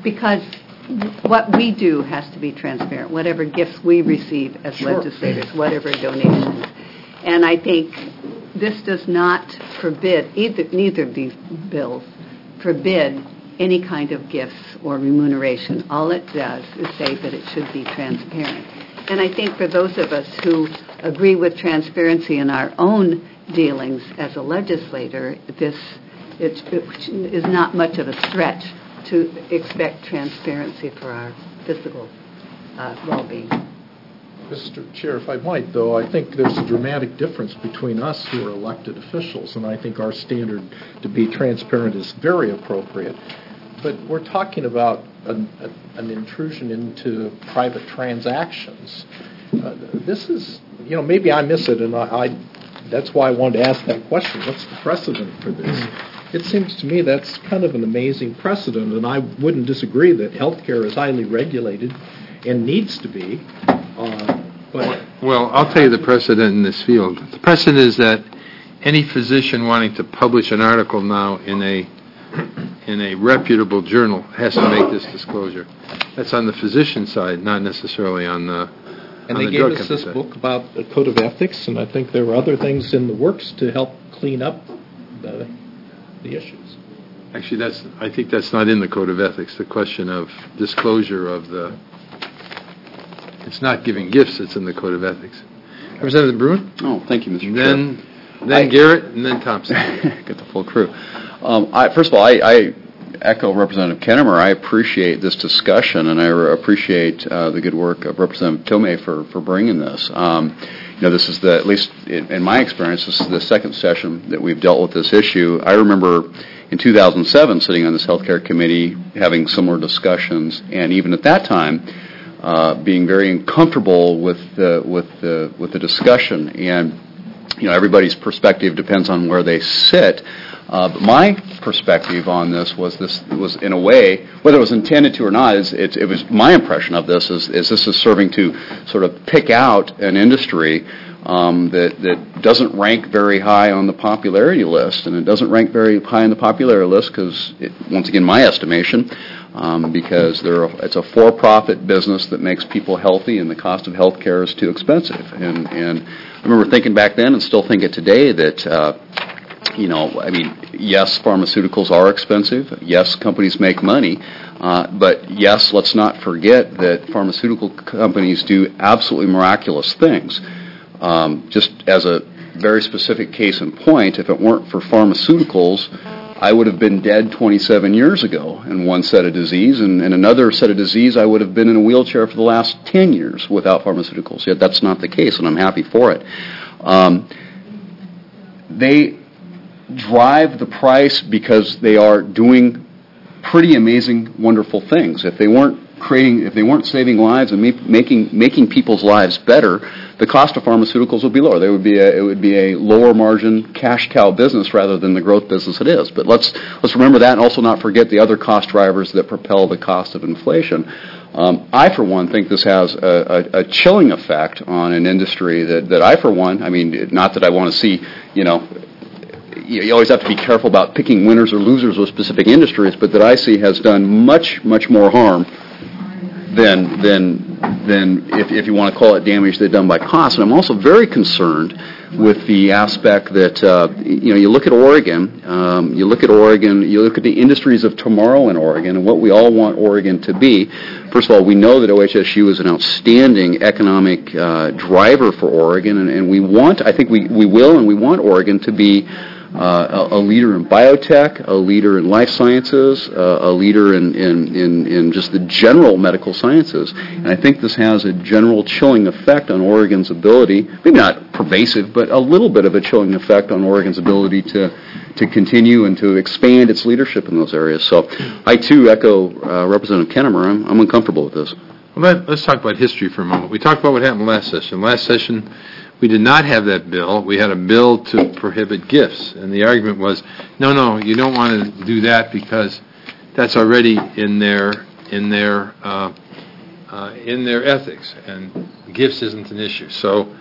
because what we do has to be transparent, whatever gifts we receive as legislators, whatever donations. And I think this does not forbid, either, neither of these bills forbid any kind of gifts or remuneration. All it does is say that it should be transparent. And I think for those of us who agree with transparency in our own dealings as a legislator, this it, it is not much of a stretch to expect transparency for our physical uh, well-being. Mister Chair, if I might, though, I think there's a dramatic difference between us who are elected officials, and I think our standard to be transparent is very appropriate. But we're talking about an, a, an intrusion into private transactions. Uh, this is, you know, maybe I miss it, and I, I that's why I wanted to ask that question. What's the precedent for this? It seems to me that's kind of an amazing precedent, and I wouldn't disagree that healthcare is highly regulated and needs to be. Uh, but well, I'll tell you the precedent in this field. The precedent is that any physician wanting to publish an article now in a in a reputable journal has to make this disclosure. That's on the physician side, not necessarily on the And on they the gave drug us this company side. book about a code of ethics, and I think there were other things in the works to help clean up the, the issues. Actually, that's I think that's not in the code of ethics. The question of disclosure of the it's not giving gifts. It's in the code of ethics. Representative Bruin. Oh, thank you, Mister Chair. Then then I- Garrett and then Thompson. Get the full crew. Um, I, first of all, I, I echo Representative Kennemer. I appreciate this discussion, and I re- appreciate uh, the good work of Representative Tomei for, for bringing this. Um, you know, this is the, at least in, in my experience, this is the second session that we've dealt with this issue. I remember in two thousand seven sitting on this healthcare committee having similar discussions, and even at that time, uh, being very uncomfortable with the, with the, with the discussion. And, you know, everybody's perspective depends on where they sit. Uh, but my perspective on this was this was in a way, whether it was intended to or not, is it, it was my impression of this is, is this is serving to sort of pick out an industry um, that that doesn't rank very high on the popularity list, and it doesn't rank very high on the popularity list because, once again, my estimation, um, because they're a, it's a for-profit business that makes people healthy, and the cost of health care is too expensive. And and I remember thinking back then, and still think it today, that. Uh, You know, I mean, yes, pharmaceuticals are expensive. Yes, companies make money. Uh, but yes, let's not forget that pharmaceutical companies do absolutely miraculous things. Um, just as a very specific case in point, if it weren't for pharmaceuticals, I would have been dead twenty-seven years ago in one set of disease, and in another set of disease, I would have been in a wheelchair for the last ten years without pharmaceuticals. Yet that's not the case, and I'm happy for it. Um, they drive the price because they are doing pretty amazing, wonderful things. If they weren't creating, if they weren't saving lives and ma- making making people's lives better, the cost of pharmaceuticals would be lower. There would be a, it would be a lower margin cash cow business rather than the growth business it is. But let's let's remember that, and also not forget the other cost drivers that propel the cost of inflation. Um, I, for one, think this has a, a, a chilling effect on an industry that, that I, for one, I mean, not that I want to see, you know. You always have to be careful about picking winners or losers with specific industries, but that I see has done much, much more harm than than than if, if you want to call it damage that's done by cost. And I'm also very concerned with the aspect that uh, you know you look at Oregon, um, you look at Oregon, you look at the industries of tomorrow in Oregon, and what we all want Oregon to be. First of all, we know that O H S U is an outstanding economic uh, driver for Oregon, and, and we want, I think we, we will, and we want Oregon to be. Uh, a, a leader in biotech, a leader in life sciences, uh, a leader in, in, in, in just the general medical sciences. And I think this has a general chilling effect on Oregon's ability, maybe not pervasive, but a little bit of a chilling effect on Oregon's ability to to continue and to expand its leadership in those areas. So I, too, echo uh, Representative Kennemer. I'm, I'm uncomfortable with this. Well, let, let's talk about history for a moment. We talked about what happened last session. Last session, we did not have that bill. We had a bill to prohibit gifts, and the argument was, no, no, you don't want to do that because that's already in their in their uh, uh, in their ethics, and gifts isn't an issue. So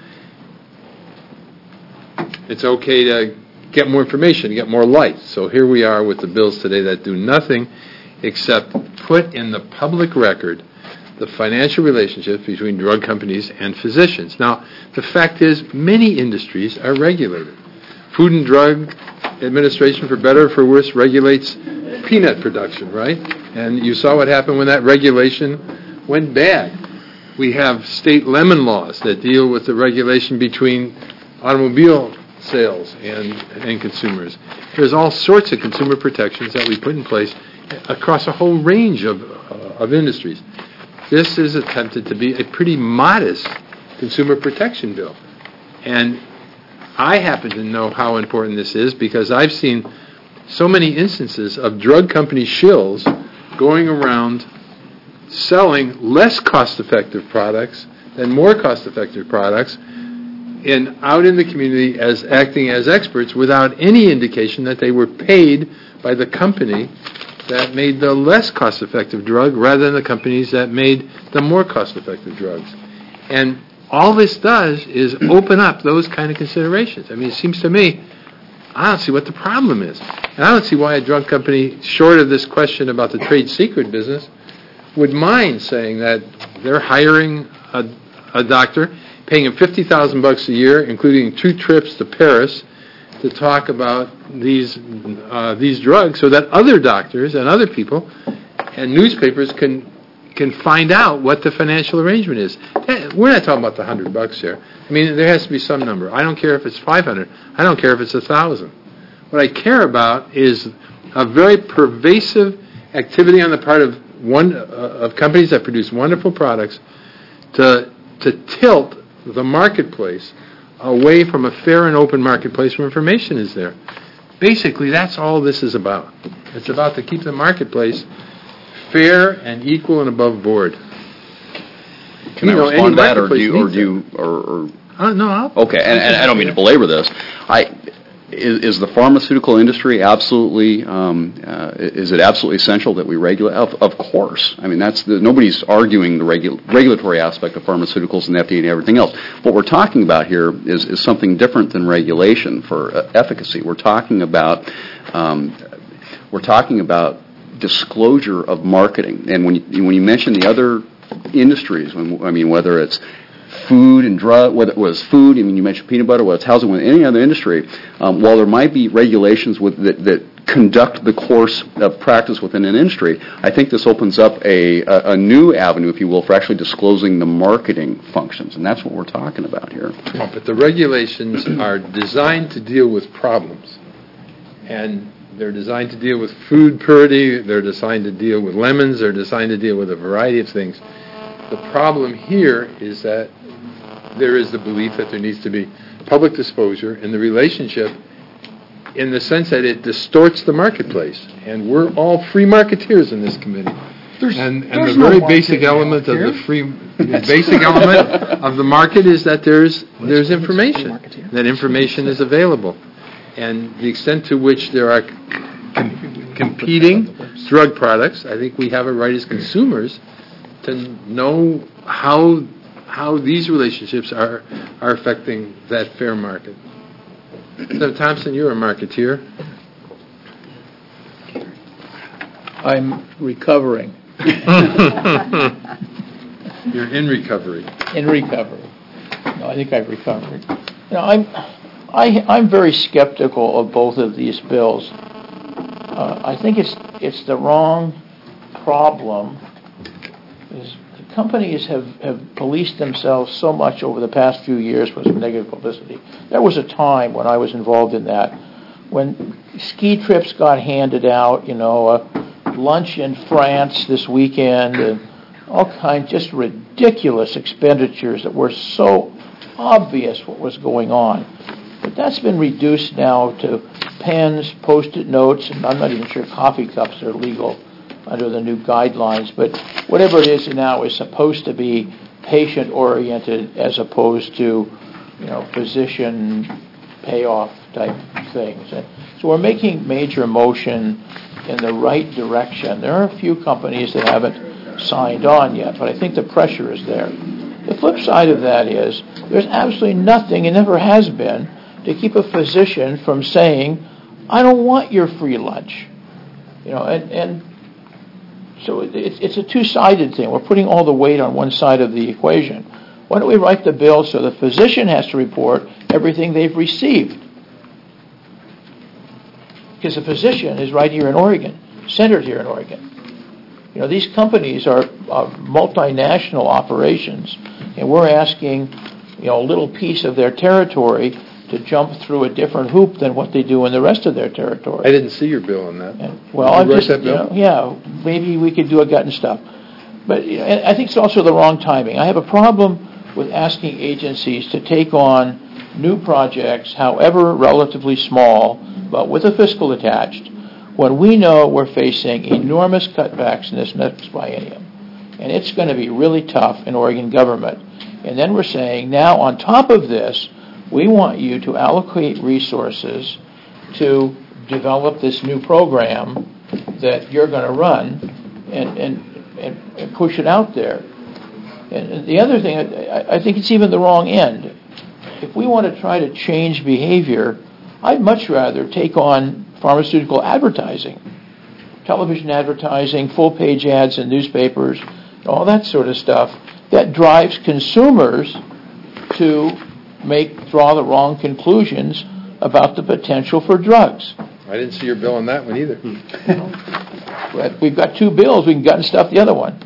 it's okay to get more information, get more light. So here we are with the bills today that do nothing except put in the public record the financial relationships between drug companies and physicians. Now, the fact is, many industries are regulated. Food and Drug Administration, for better or for worse, regulates peanut production, right? And you saw what happened when that regulation went bad. We have state lemon laws that deal with the regulation between automobile sales and, and consumers. There's all sorts of consumer protections that we put in place across a whole range of, uh, of industries. This is attempted to be a pretty modest consumer protection bill. And I happen to know how important this is because I've seen so many instances of drug company shills going around selling less cost-effective products than more cost-effective products in, out in the community as acting as experts without any indication that they were paid by the company that made the less cost-effective drug rather than the companies that made the more cost-effective drugs. And all this does is open up those kind of considerations. I mean, it seems to me, I don't see what the problem is. And I don't see why a drug company, short of this question about the trade secret business, would mind saying that they're hiring a, a doctor, paying him fifty thousand bucks a year, including two trips to Paris, to talk about these uh, these drugs, so that other doctors and other people and newspapers can can find out what the financial arrangement is. We're not talking about the hundred bucks here. I mean, there has to be some number. I don't care if it's five hundred. I don't care if it's a thousand. What I care about is a very pervasive activity on the part of one uh, of companies that produce wonderful products to to tilt the marketplace away from a fair and open marketplace where information is there. Basically, that's all this is about. It's about to keep the marketplace fair and equal and above board. Can you I know, respond to that, or do you, or do you, or, or uh, no? I'll, okay, and, and I don't mean to belabor this. I. Is, is the pharmaceutical industry absolutely, um, uh, is it absolutely essential that we regulate? Of, of course. I mean, that's the, nobody's arguing the regu- regulatory aspect of pharmaceuticals and F D A and everything else. What we're talking about here is, is something different than regulation for uh, efficacy. We're talking about, um, we're talking about disclosure of marketing. And when you, when you mention the other industries, when, I mean, whether it's food and drug, whether it was food, I mean, you mentioned peanut butter, whether it's housing, with any other industry, um, while there might be regulations with, that, that conduct the course of practice within an industry, I think this opens up a, a, a new avenue, if you will, for actually disclosing the marketing functions, and that's what we're talking about here. Well, but the regulations are designed to deal with problems, and they're designed to deal with food purity, they're designed to deal with lemons, they're designed to deal with a variety of things. The problem here is that there is the belief that there needs to be public disclosure in the relationship in the sense that it distorts the marketplace. And we're all free marketeers in this committee. There's, and and there's the very no basic element of the free the basic element of the market is that there's there's information. That information is available. And the extent to which there are com- competing drug products, I think we have a right as consumers to know how how these relationships are are affecting that fair market. So, Thompson, you're a marketeer. I'm recovering. You're in recovery. In recovery. No, I think I've recovered. You know, I'm I, I'm very skeptical of both of these bills. Uh, I think it's it's the wrong problem. Is the companies have, have policed themselves so much over the past few years with negative publicity. There was a time when I was involved in that, when ski trips got handed out, you know, uh, lunch in France this weekend, and all kinds, just ridiculous expenditures that were so obvious what was going on. But that's been reduced now to pens, Post-it notes, and I'm not even sure coffee cups are legal under the new guidelines, but whatever it is now is supposed to be patient-oriented as opposed to, you know, physician payoff type things. And so we're making major motion in the right direction. There are a few companies that haven't signed on yet, but I think the pressure is there. The flip side of that is there's absolutely nothing, and never has been, to keep a physician from saying, I don't want your free lunch. You know, and, and So it- it's, it's a two-sided thing. We're putting all the weight on one side of the equation. Why don't we write the bill so the physician has to report everything they've received? Because the physician is right here in Oregon, centered here in Oregon. You know, these companies are, are multinational operations, and we're asking, you know, a little piece of their territory to jump through a different hoop than what they do in the rest of their territory. I didn't see your bill on that. And, well, Did you I'm write just, that you bill? know, yeah, maybe we could do a gut and stuff. But you know, and I think it's also the wrong timing. I have a problem with asking agencies to take on new projects, however relatively small, but with a fiscal attached, when we know we're facing enormous cutbacks in this next biennium. And it's going to be really tough in Oregon government. And then we're saying, now on top of this, we want you to allocate resources to develop this new program that you're going to run and, and, and, and push it out there. And the other thing, I, I think it's even the wrong end. If we want to try to change behavior, I'd much rather take on pharmaceutical advertising, television advertising, full-page ads in newspapers, all that sort of stuff that drives consumers to make draw the wrong conclusions about the potential for drugs. I didn't see your bill on that one either. But we've got two bills. We can gut and stuff the other one.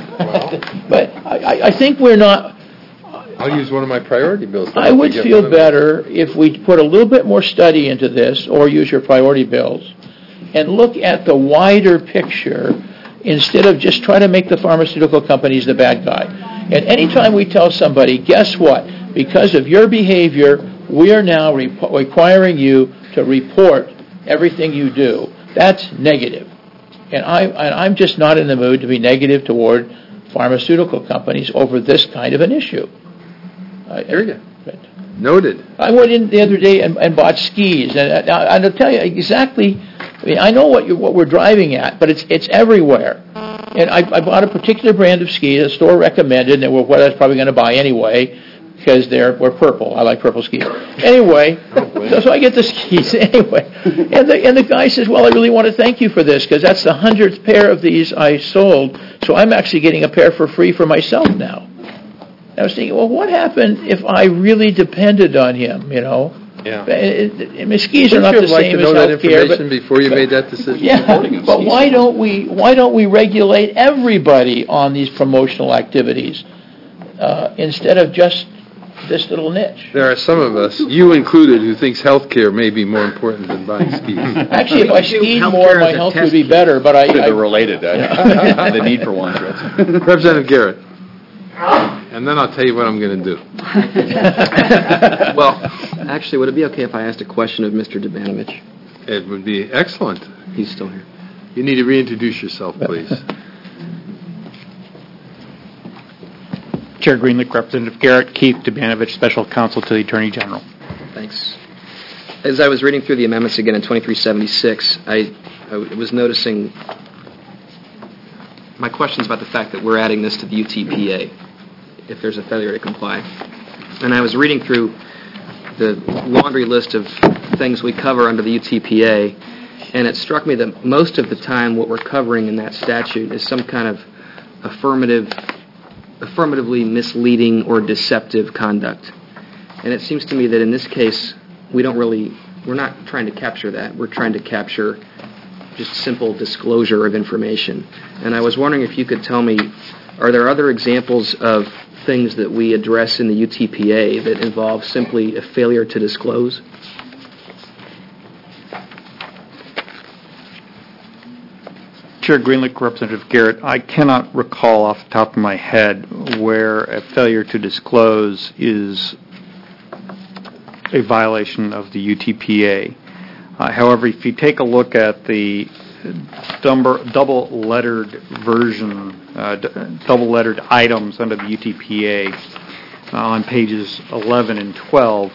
But I, I think we're not. I'll use one of my priority bills. I would feel better if we put a little bit more study into this, or use your priority bills, and look at the wider picture instead of just try to make the pharmaceutical companies the bad guy. And anytime we tell somebody, guess what? Because of your behavior, we are now re- requiring you to report everything you do. That's negative. And, I, and I'm just not in the mood to be negative toward pharmaceutical companies over this kind of an issue. I hear you. Noted. I went in the other day and, and bought skis, and, and I'll tell you exactly. I mean, I know what you're, what we're driving at, but it's it's everywhere. And I, I bought a particular brand of skis. A store recommended, and they were what I was probably going to buy anyway, because they're were purple. I like purple skis. Anyway, so, so I get the skis anyway, and the and the guy says, "Well, I really want to thank you for this because that's the hundredth pair of these I sold. So I'm actually getting a pair for free for myself now." I was thinking, well, what happened if I really depended on him, you know? Yeah. It, it, it, skis are not the like same to know as that healthcare. information before you made that decision? Yeah, but why don't we why don't we regulate everybody on these promotional activities uh, instead of just this little niche? There are some of us, you included, who thinks health care may be more important than buying skis. Actually, if I skied more, my health would be better, but I... They're I related, uh, the need for one. Representative Garrett. And then I'll tell you what I'm going to do. Well, actually, would it be okay if I asked a question of Mister Dubanovich? It would be excellent. He's still here. You need to reintroduce yourself, please. Chair Greenlick, Representative Garrett, Keith Dubanovich, Special Counsel to the Attorney General. Thanks. As I was reading through the amendments again in twenty-three seventy-six, I, I was noticing my questions about the fact that we're adding this to the U T P A if there's a failure to comply. And I was reading through the laundry list of things we cover under the U T P A, and it struck me that most of the time what we're covering in that statute is some kind of affirmative, affirmatively misleading or deceptive conduct. And it seems to me that in this case, we don't really, we're not trying to capture that. We're trying to capture just simple disclosure of information. And I was wondering if you could tell me, are there other examples of things that we address in the U T P A that involve simply a failure to disclose? Chair Greenlick, Representative Garrett, I cannot recall off the top of my head where a failure to disclose is a violation of the U T P A. Uh, however, if you take a look at the double-lettered version, uh, d- double-lettered items under the U T P A uh, on pages eleven and twelve,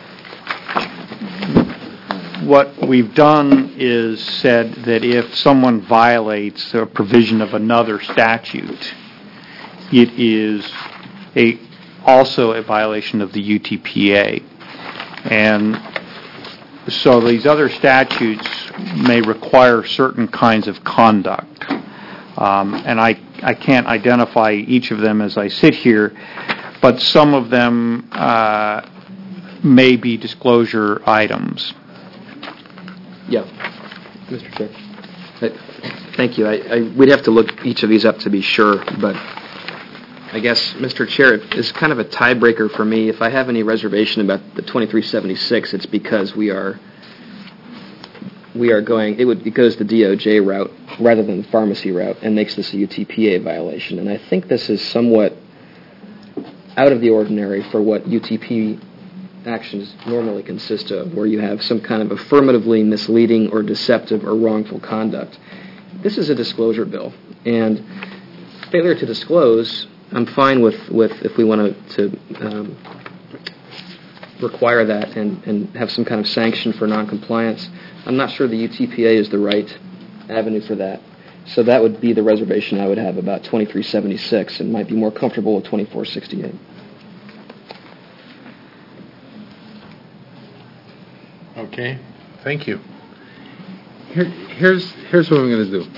what we've done is said that if someone violates a provision of another statute, it is a also a violation of the U T P A. And so these other statutes may require certain kinds of conduct. Um, and I, I can't identify each of them as I sit here, but some of them uh, may be disclosure items. Yeah, Mister Chair. I- Thank you. I, I, we'd have to look each of these up to be sure, but I guess, Mister Chair, it's kind of a tiebreaker for me. If I have any reservation about the twenty-three seventy-six, it's because we are we are going, it would it goes the D O J route rather than the pharmacy route and makes this a U T P A violation. And I think this is somewhat out of the ordinary for what U T P actions normally consist of, where you have some kind of affirmatively misleading or deceptive or wrongful conduct. This is a disclosure bill, and failure to disclose, I'm fine with, with if we want to, to um, require that and, and have some kind of sanction for noncompliance. I'm not sure the U T P A is the right avenue for that. So that would be the reservation I would have about twenty-three seventy-six, and might be more comfortable with twenty-four sixty-eight. Okay, thank you. Here, here's, here's what I'm going to do.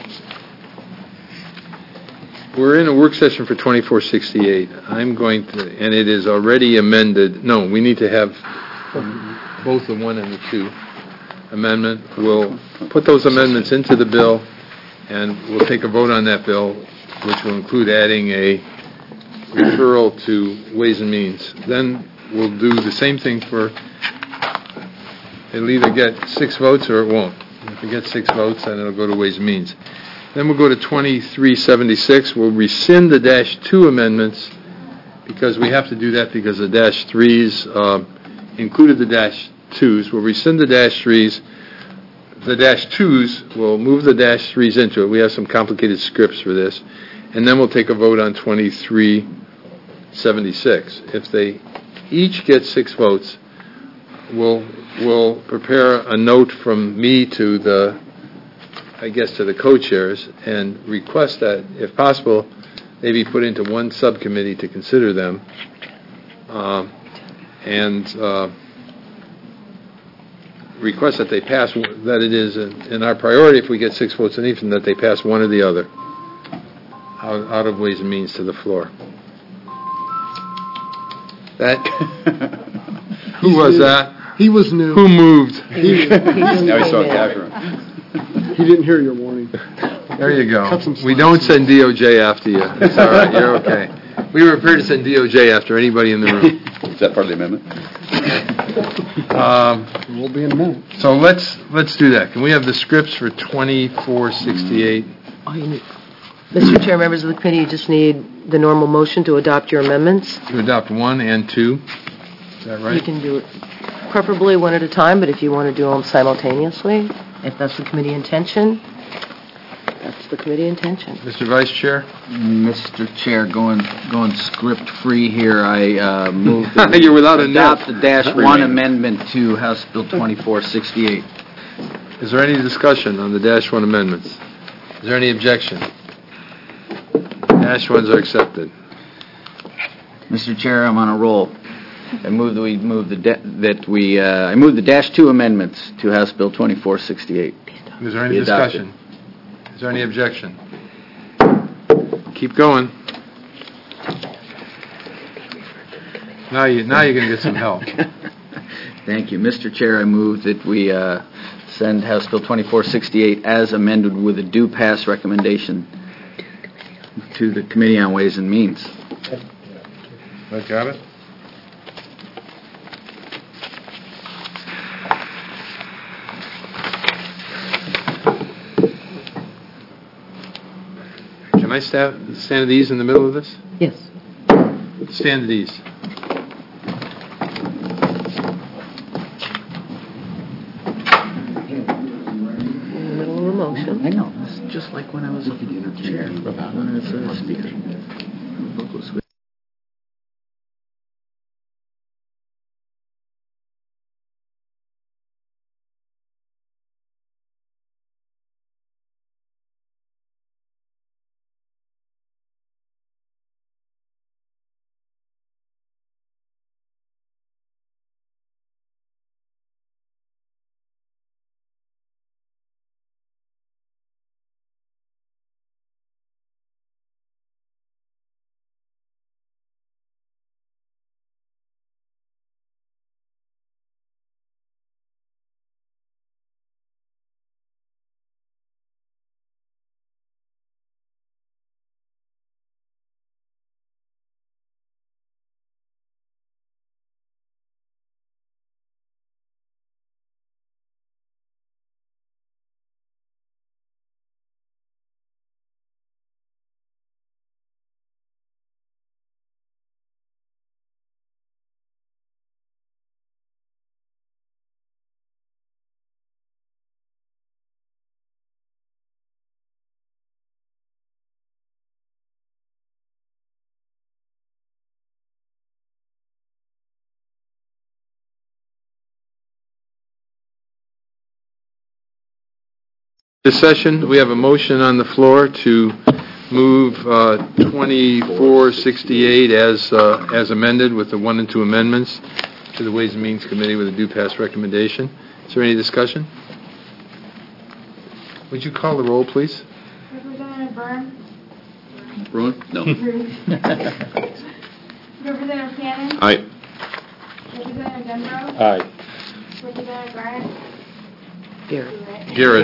We're in a work session for twenty-four sixty-eight. I'm going to, and it is already amended. No, we need to have both the one and the two amendment. We'll put those amendments into the bill, and we'll take a vote on that bill, which will include adding a referral to Ways and Means. Then we'll do the same thing for, it'll either get six votes or it won't. If it gets six votes, then it'll go to Ways and Means. Then we'll go to twenty-three seventy-six. We'll rescind the dash two amendments because we have to do that because the dash threes uh, included the dash twos. We'll rescind the dash threes. The dash twos, we'll move the dash threes into it. We have some complicated scripts for this. And then we'll take a vote on twenty-three seventy-six. If they each get six votes, we'll, we'll prepare a note from me to the I guess, to the co-chairs and request that, if possible, they be put into one subcommittee to consider them. Um, and uh, request that they pass, that it is in, in our priority, if we get six votes in each, and that they pass one or the other out, out of Ways and Means to the floor. That, who was that? He was new. Who moved? He, Now he saw Catherine. he didn't hear your warning. There you go. Cut some We slack. don't send D O J after you. It's all right. You're okay. We were prepared to send D O J after anybody in the room. Is that part of the amendment? Um, We'll be in a minute. so let's let's do that. Can we have the scripts for twenty-four sixty-eight? All you need, Mister Chair, members of the committee, you just need the normal motion to adopt your amendments. To adopt one and two. Is that You right? can do it preferably one at a time, but if you want to do them simultaneously, if that's the committee intention, that's the committee intention. Mister Vice Chair? Mister Chair, going going script-free here, I uh, move that we You're without a adopt net. the dash one amendment to House Bill twenty-four sixty-eight. Is there any discussion on the dash one amendments? Is there any objection? Dash ones are accepted. Mister Chair, I'm on a roll. I move that we move the da- that we uh, I move the dash two amendments to House Bill twenty-four sixty-eight. Is there any Be adopted. discussion? Is there any objection? Keep going. Now you now you're going to get some help. Thank you, Mister Chair. I move that we uh, send House Bill twenty-four sixty-eight as amended with a due pass recommendation to the Committee on Ways and Means. I got it. Can I sta- stand at ease in the middle of this? Yes. Stand at ease. In the middle of a motion. I know. It's just like when I was a chair. When I was a speaker. This session, we have a motion on the floor to move uh, twenty-four sixty-eight as uh, as amended with the one and two amendments to the Ways and Means Committee with a due pass recommendation. Is there any discussion? Would you call the roll, please? Representative Byrne? Bruin? No. Representative Cannon? Aye. Representative Denbrough? Aye. Representative Garrett? Garrett. Garrett.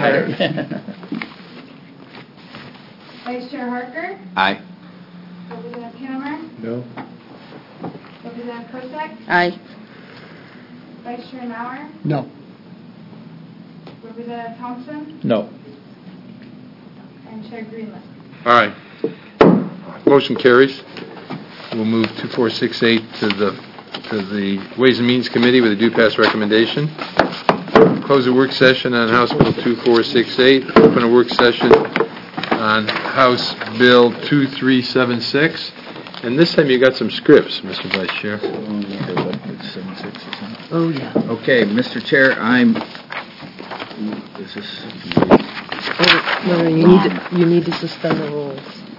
Vice Chair Harker? Aye. Representative Kimmer? No. Representative Kosek? Aye. Vice Chair Maurer? No. Representative Thompson? No. And Chair Greenland? All right. Motion carries. We'll move two four six eight to the to the Ways and Means Committee with a due pass recommendation. Close the work session on House Bill two four six eight. Open a work session on House Bill two three seven six. And this time you got some scripts, Mister Vice Chair. Oh, yeah. Okay, Mister Chair, I'm, is this, Oh, no, no, you need to, you need to suspend the rules.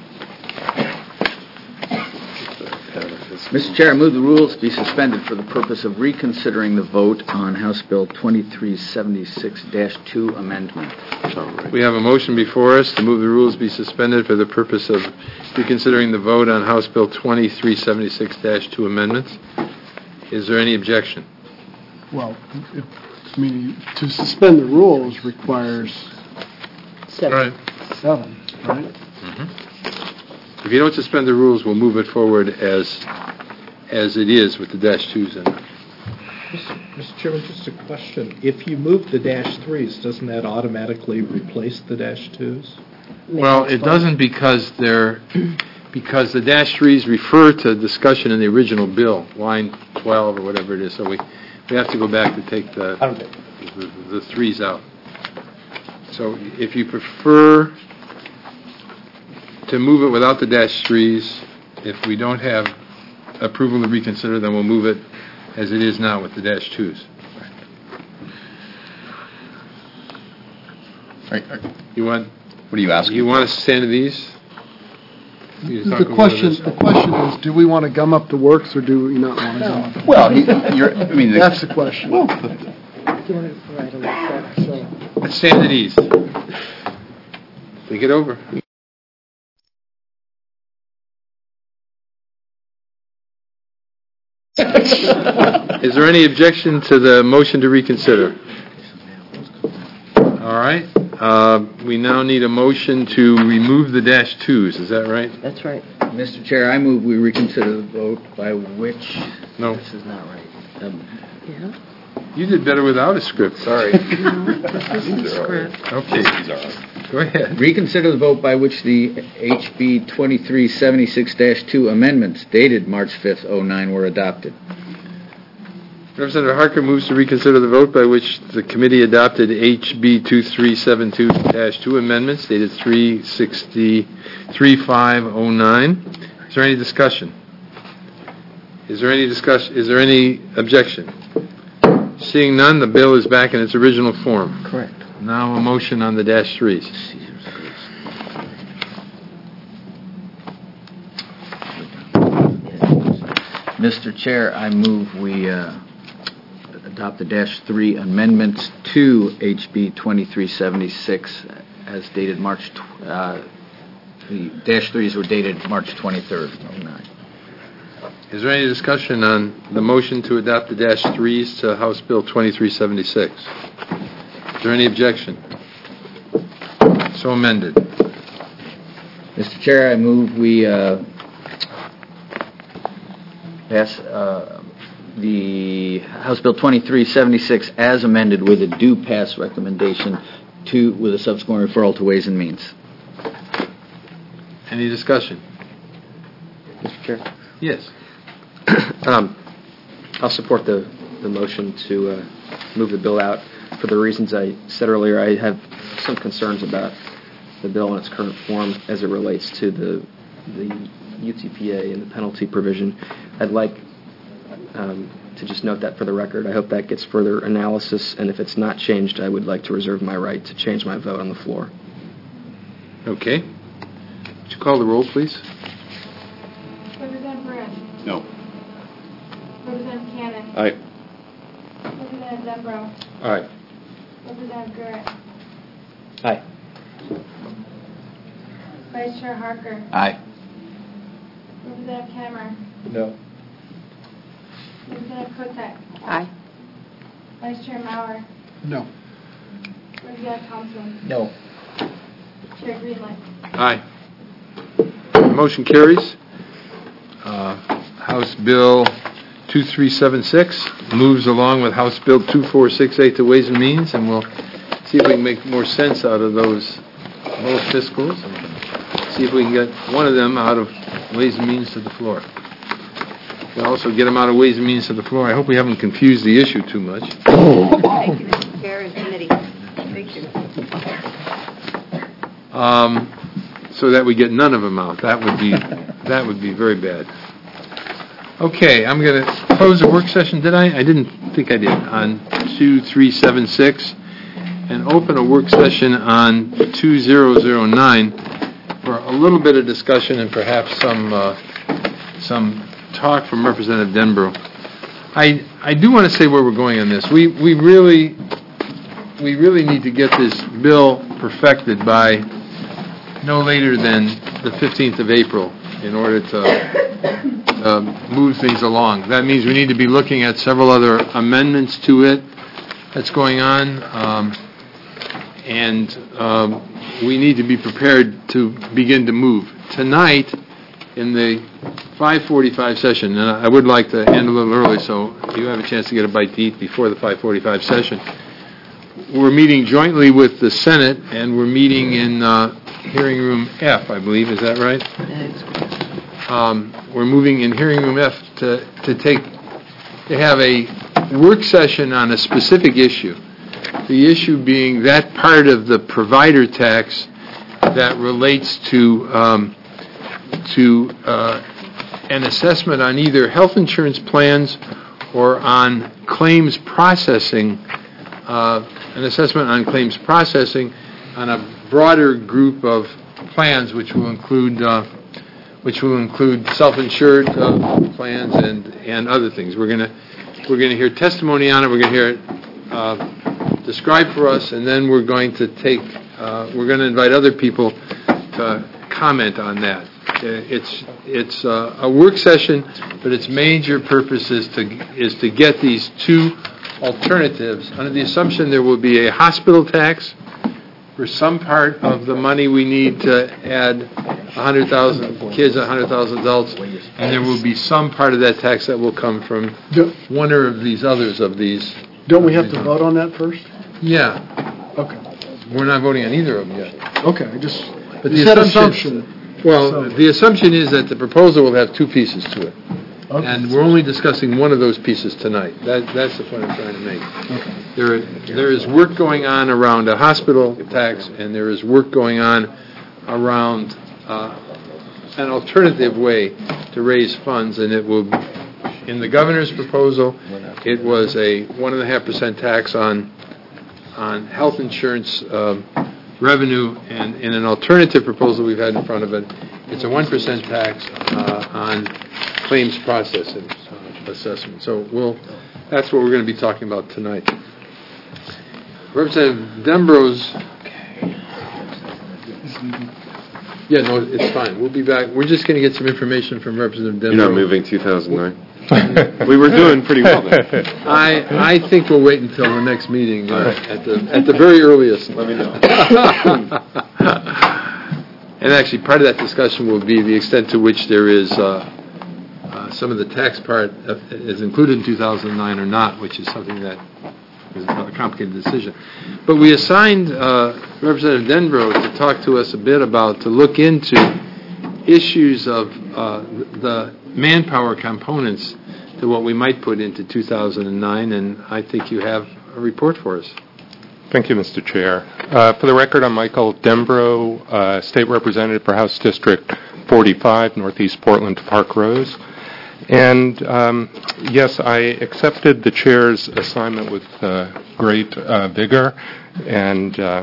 Mister Chair, I move the rules be suspended for the purpose of reconsidering the vote on House Bill twenty-three seventy-six dash two amendment. We have a motion before us to move the rules be suspended for the purpose of reconsidering the vote on House Bill twenty-three seventy-six dash two amendments. Is there any objection? Well, if, I mean, to suspend the rules requires Seven. All right. seven, right? Mm-hmm. If you don't suspend the rules, we'll move it forward as as it is with the dash twos in it. Mister Chairman, just a question. If you move the dash threes, doesn't that automatically replace the dash twos? Well, it doesn't because they're because the dash threes refer to discussion in the original bill, line twelve or whatever it is. So we we have to go back to take the the, the threes out. So if you prefer to move it without the dash threes, if we don't have approval to reconsider, then we'll move it as it is now with the dash twos. Right, right. You want? What are you asking? You want us to stand to these? You talk The about question, this. the question is, do we want to gum up the works or do we not want to gum up the works? Well, he, you're, I mean, the, That's the question. Do you want to write on that? So, Let's stand at ease. Think it over. Is there any objection to the motion to reconsider? All right. Uh, we now need a motion to remove the dash twos. Is that right? that's right. Mister Chair, I move we reconsider the vote by which... No. This is not right. Um, Yeah. You did better without a script. Sorry. No, this is the script. Okay. Go ahead. Reconsider the vote by which the H B twenty-three seventy-six dash two amendments dated March fifth, oh nine were adopted. Representative Harker moves to reconsider the vote by which the committee adopted H B twenty-three seventy-two dash two amendments dated three sixty, three five oh nine. Is there any discussion? Is there any discussion? Is there any objection? Seeing none, the bill is back in its original form. Correct. Now a motion on the dash threes. Mister Chair, I move we uh, adopt the dash three amendments to H B twenty-three seventy-six as dated March, tw- uh, the dash threes were dated March twenty-third, oh nine. Is there any discussion on the motion to adopt the dash threes to House Bill twenty-three seventy-six? Is there any objection? So amended. Mister Chair, I move we uh, pass uh, the House Bill twenty-three seventy-six as amended with a due pass recommendation to, with a subsequent referral to Ways and Means. Any discussion? Mister Chair? Yes. Um, I'll support the, the motion to uh, move the bill out. For the reasons I said earlier, I have some concerns about the bill in its current form as it relates to the the U T P A and the penalty provision. I'd like um, to just note that for the record. I hope that gets further analysis, and if it's not changed, I would like to reserve my right to change my vote on the floor. Okay. Would you call the roll, please? Representative Brand. No. Representative Cannon. Aye. Representative Denbrough. Aye. Representative Garrett. Aye. Vice Chair Harker. Aye. Representative Kammer. No. Representative Kotek. Aye. Vice Chair Mauer. No. Representative Thompson. No. Chair Greenlight. Aye. Motion carries. Uh, House Bill two three seven six moves along with House Bill two four six eight to Ways and Means, and we'll see if we can make more sense out of those both fiscals, and see if we can get one of them out of Ways and Means to the floor. We'll also get them out of Ways and Means to the floor. I hope we haven't confused the issue too much. Thank you, Mister Chair and committee. Thank you. Um, so that we get none of them out. That would be that would be very bad. Okay, I'm going to close the work session. Did I? I didn't think I did. On two three seven six, and open a work session on two thousand nine for a little bit of discussion and perhaps some uh, some talk from Representative Denbrough. I I do want to say where we're going on this. We we really we really need to get this bill perfected by no later than the fifteenth of April in order to uh, move things along. That means we need to be looking at several other amendments to it that's going on, um, and um, we need to be prepared to begin to move. Tonight, in the five forty-five session, and I would like to end a little early so you have a chance to get a bite to eat before the five forty-five session, we're meeting jointly with the Senate, and we're meeting in uh, hearing room F, I believe. Is that right? Um, we're moving in hearing room F to, to take to have a work session on a specific issue. The issue being that part of the provider tax that relates to um, to uh, an assessment on either health insurance plans or on claims processing, uh, an assessment on claims processing on a broader group of plans, which will include uh, which will include self-insured uh, plans and, and other things. We're gonna we're gonna hear testimony on it. We're gonna hear it uh, described for us, and then we're going to take uh, we're going to invite other people to comment on that. It's it's uh, a work session, but its major purpose is to is to get these two alternatives under the assumption there will be a hospital tax for some part of the money we need to add one hundred thousand kids, one hundred thousand adults, and there will be some part of that tax that will come from one or of these others of these. Don't we have to vote on that first? Yeah. Okay. We're not voting on either of them yet. Okay, I just, But you the said assumption, assumption. well, So- the assumption is that the proposal will have two pieces to it. Okay. And we're only discussing one of those pieces tonight. That, that's the point I'm trying to make. Okay. There, there is work going on around a hospital tax, and there is work going on around uh, an alternative way to raise funds, and it will, in the governor's proposal, it was a one and a half percent tax on on health insurance um, revenue, and in an alternative proposal we've had in front of it, it's a one percent tax uh, on claims processing uh, assessment. So we'll, that's what we're going to be talking about tonight. Representative Denbrough's. Yeah, no, it's fine. We'll be back. We're just going to get some information from Representative Denbrough. You're not moving two thousand nine? We were doing pretty well then. I I think we'll wait until the next meeting uh, at the at the very earliest. Let me know. And actually, part of that discussion will be the extent to which there is uh, uh, some of the tax part uh, is included in two thousand nine or not, which is something that is a complicated decision. But we assigned uh, Representative Denbrough to talk to us a bit about, to look into issues of uh, the manpower components to what we might put into two thousand nine, and I think you have a report for us. Thank you, Mister Chair. Uh, for the record, I'm Michael Denbrough, uh, State Representative for House District forty-five, Northeast Portland to Park Rose. And um, yes, I accepted the chair's assignment with uh, great uh, vigor and uh,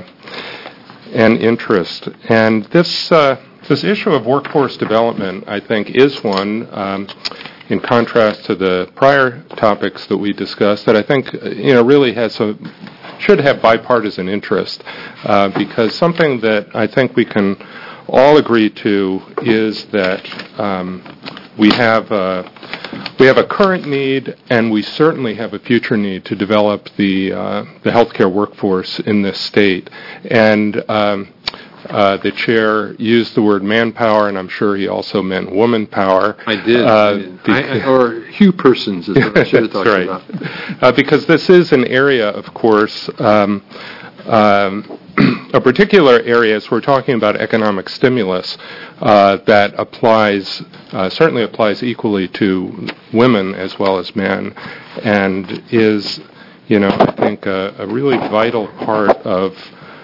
and interest. And this uh, this issue of workforce development, I think, is one, um, in contrast to the prior topics that we discussed, that I think you know really has a should have bipartisan interest, uh, because something that I think we can all agree to is that um, we have a, we have a current need, and we certainly have a future need to develop the uh, the healthcare workforce in this state. And um, uh, the chair used the word manpower, and I'm sure he also meant woman power. I did. Uh, I did. I, or Hugh persons is what I should have talked right. about. Uh, because this is an area, of course, um, um, a particular area, as we're talking about economic stimulus, uh, that applies, uh, certainly applies equally to women as well as men, and is, you know, I think a, a really vital part of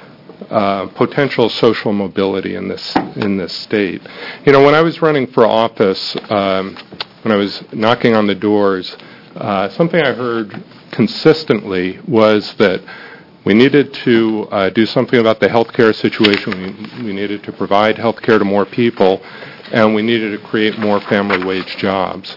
uh, potential social mobility in this in this state. You know, when I was running for office, um, when I was knocking on the doors, uh, something I heard consistently was that we needed to uh, do something about the healthcare situation. We, we needed to provide healthcare to more people, and we needed to create more family wage jobs.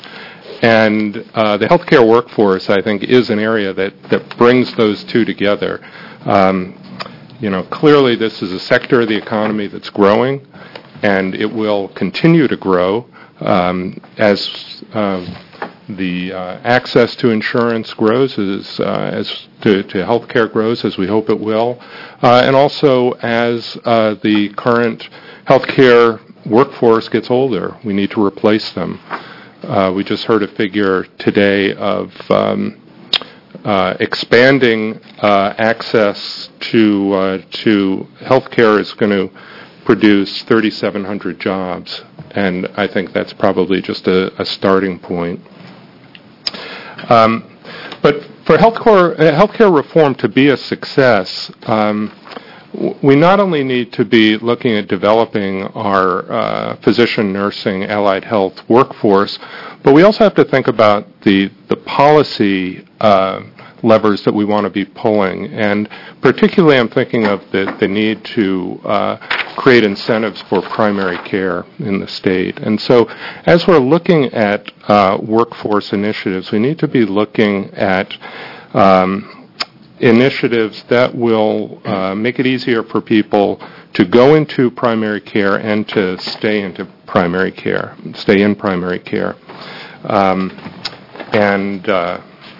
And uh, the healthcare workforce, I think, is an area that, that brings those two together. Um, you know, clearly this is a sector of the economy that's growing, and it will continue to grow um, as uh, the uh, access to insurance grows, as, uh, as to, to health care grows, as we hope it will, uh, and also as uh, the current health care workforce gets older. We need to replace them. Uh, we just heard a figure today of um, uh, expanding uh, access to uh, to health care is going to produce thirty-seven hundred jobs, and I think that's probably just a, a starting point. Um, but for healthcare, uh, healthcare reform to be a success, um, w- we not only need to be looking at developing our uh, physician, nursing, allied health workforce, but we also have to think about the the policy uh, levers that we want to be pulling. And particularly I'm thinking of the, the need to uh, create incentives for primary care in the state. And so as we're looking at uh, workforce initiatives, we need to be looking at um, initiatives that will uh, make it easier for people to go into primary care and to stay into primary care, stay in primary care. Um, and uh,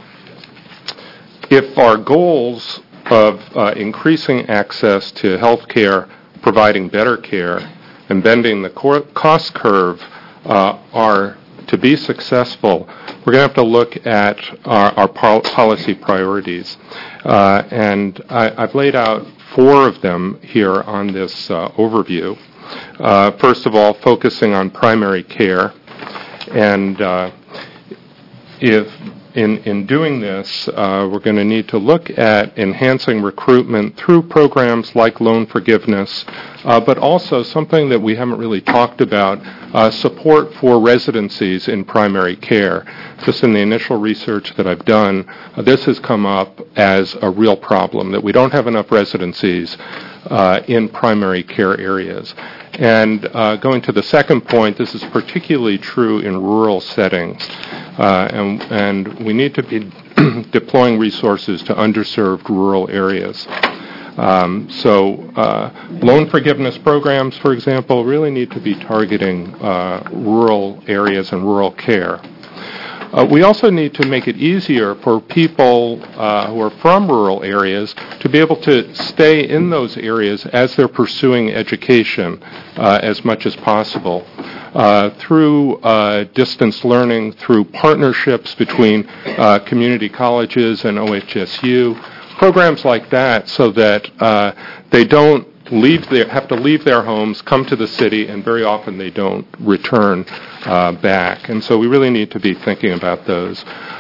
if our goals of uh, increasing access to health care, providing better care, and bending the cor- cost curve uh, are to be successful, we're going to have to look at our, our pol- policy priorities. Uh, and I, I've laid out four of them here on this uh, overview. Uh, first of all, focusing on primary care. And uh, if In, in doing this, uh, we're going to need to look at enhancing recruitment through programs like loan forgiveness, uh, but also something that we haven't really talked about, uh, support for residencies in primary care. Just in the initial research that I've done, uh, this has come up as a real problem, that we don't have enough residencies uh, in primary care areas. And uh, going to the second point, this is particularly true in rural settings. Uh, and, and we need to be deploying resources to underserved rural areas. Um, so uh, loan forgiveness programs, for example, really need to be targeting uh, rural areas and rural care. Uh, we also need to make it easier for people uh, who are from rural areas to be able to stay in those areas as they're pursuing education uh, as much as possible. Uh, through uh, distance learning, through partnerships between uh, community colleges and O H S U, programs like that, so that uh, they don't leave their, have to leave their homes, come to the city, and very often they don't return uh, back. And so we really need to be thinking about those.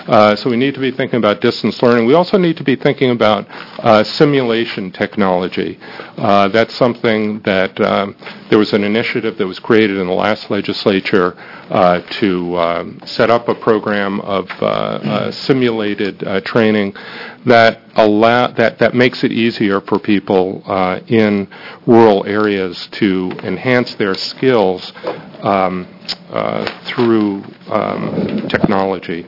Uh, so we need to be thinking about distance learning. We also need to be thinking about uh, simulation technology. Uh, that's something that um, there was an initiative that was created in the last legislature uh, to um, set up a program of uh, uh, simulated uh, training that allow that, that makes it easier for people uh, in rural areas to enhance their skills um, uh, through um, technology.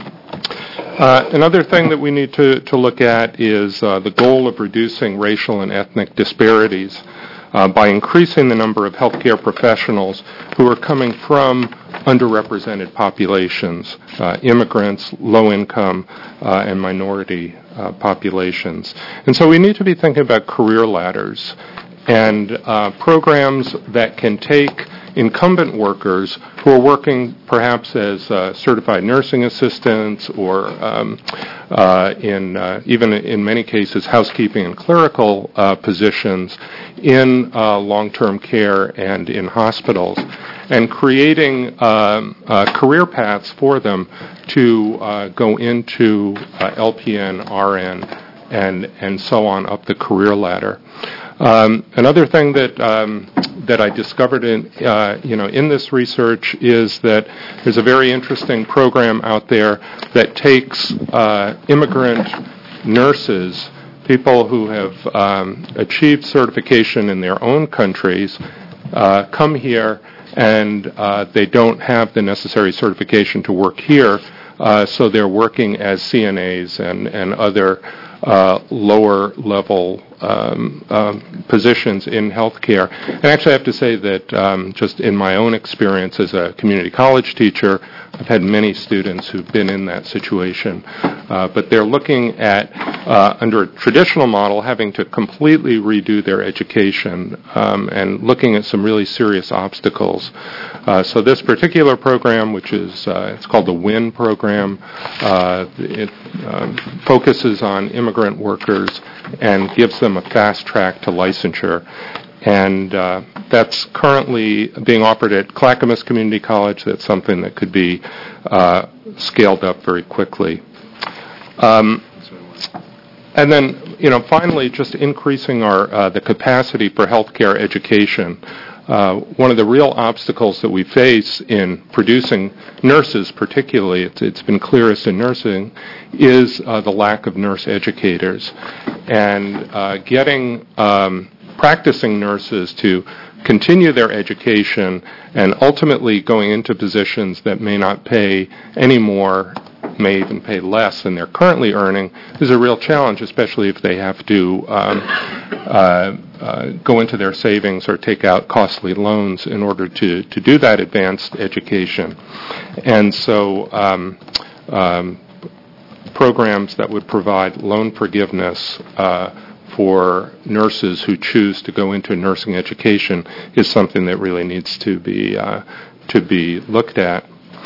Uh, another thing that we need to, to look at is uh, the goal of reducing racial and ethnic disparities uh, by increasing the number of healthcare professionals who are coming from underrepresented populations, uh, immigrants, low-income, uh, and minority uh, populations. And so we need to be thinking about career ladders and uh, programs that can take incumbent workers who are working perhaps as uh, certified nursing assistants or um, uh, in uh, even in many cases housekeeping and clerical uh, positions in uh, long-term care and in hospitals, and creating um, uh, career paths for them to uh, go into uh, L P N, R N, and and so on up the career ladder. Um, another thing that um, that I discovered in uh, you know in this research is that there's a very interesting program out there that takes uh, immigrant nurses, people who have um, achieved certification in their own countries, uh, come here and uh, they don't have the necessary certification to work here, uh, so they're working as C N As and and other Uh, lower level um, um, positions in healthcare. And actually, I have to say that um, just in my own experience as a community college teacher, I've had many students who've been in that situation. Uh, but they're looking at, uh, under a traditional model, having to completely redo their education um, and looking at some really serious obstacles. Uh, so this particular program, which is, uh, it's called the WIN program, uh, it um, focuses on immigrant workers and gives them a fast track to licensure. And uh, that's currently being offered at Clackamas Community College. That's something that could be uh, scaled up very quickly. Um, and then, you know, finally, just increasing our uh, the capacity for healthcare education. Uh, one of the real obstacles that we face in producing nurses, particularly, it's, it's been clearest in nursing, is uh, the lack of nurse educators. And uh, getting um, practicing nurses to continue their education and ultimately going into positions that may not pay any more, may even pay less than they're currently earning, is a real challenge, especially if they have to um, uh, uh, go into their savings or take out costly loans in order to, to do that advanced education. And so um, um, programs that would provide loan forgiveness uh, for nurses who choose to go into nursing education is something that really needs to be uh, to be looked at.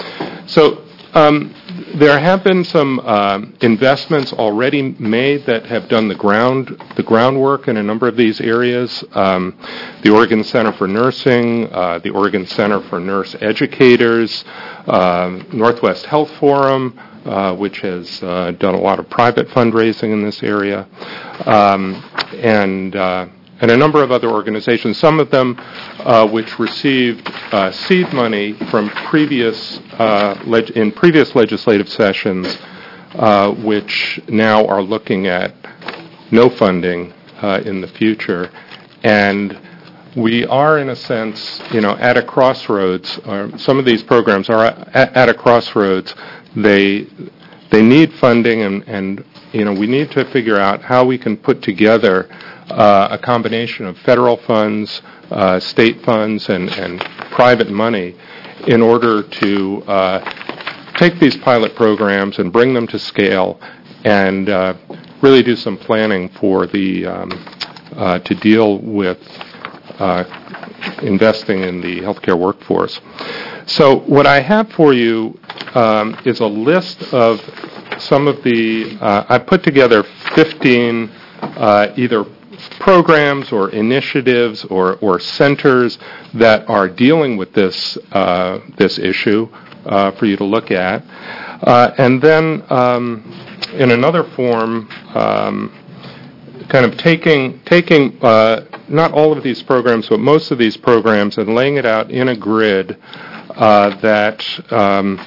So um, there have been some uh, investments already made that have done the ground the groundwork in a number of these areas. Um, the Oregon Center for Nursing, uh, the Oregon Center for Nurse Educators, uh, Northwest Health Forum, Uh, which has uh, done a lot of private fundraising in this area, um, and uh, and a number of other organizations, some of them uh, which received uh, seed money from previous uh, leg- in previous legislative sessions, uh, which now are looking at no funding uh, in the future, and we are, in a sense, you know, at a crossroads. Or some of these programs are at, at a crossroads. They they need funding, and, and you know we need to figure out how we can put together uh, a combination of federal funds, uh, state funds, and, and private money in order to uh, take these pilot programs and bring them to scale, and uh, really do some planning for the um, uh, to deal with uh, investing in the healthcare workforce. So what I have for you um, is a list of some of the, uh, I put together fifteen uh, either programs or initiatives or, or centers that are dealing with this, uh, this issue uh, for you to look at. Uh, and then um, in another form, um, kind of taking, taking uh, not all of these programs, but most of these programs and laying it out in a grid uh, that um,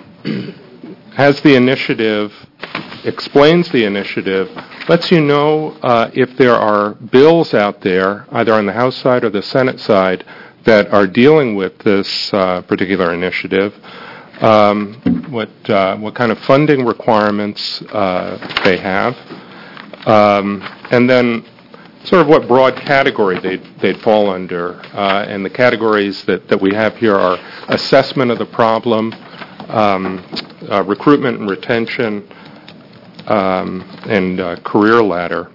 has the initiative, explains the initiative, lets you know uh, if there are bills out there, either on the House side or the Senate side, that are dealing with this uh, particular initiative, um, what uh, what kind of funding requirements uh, they have, um, and then sort of what broad category they'd, they'd fall under. Uh, and the categories that, that we have here are assessment of the problem, um, uh, recruitment and retention, um, and uh, career ladder.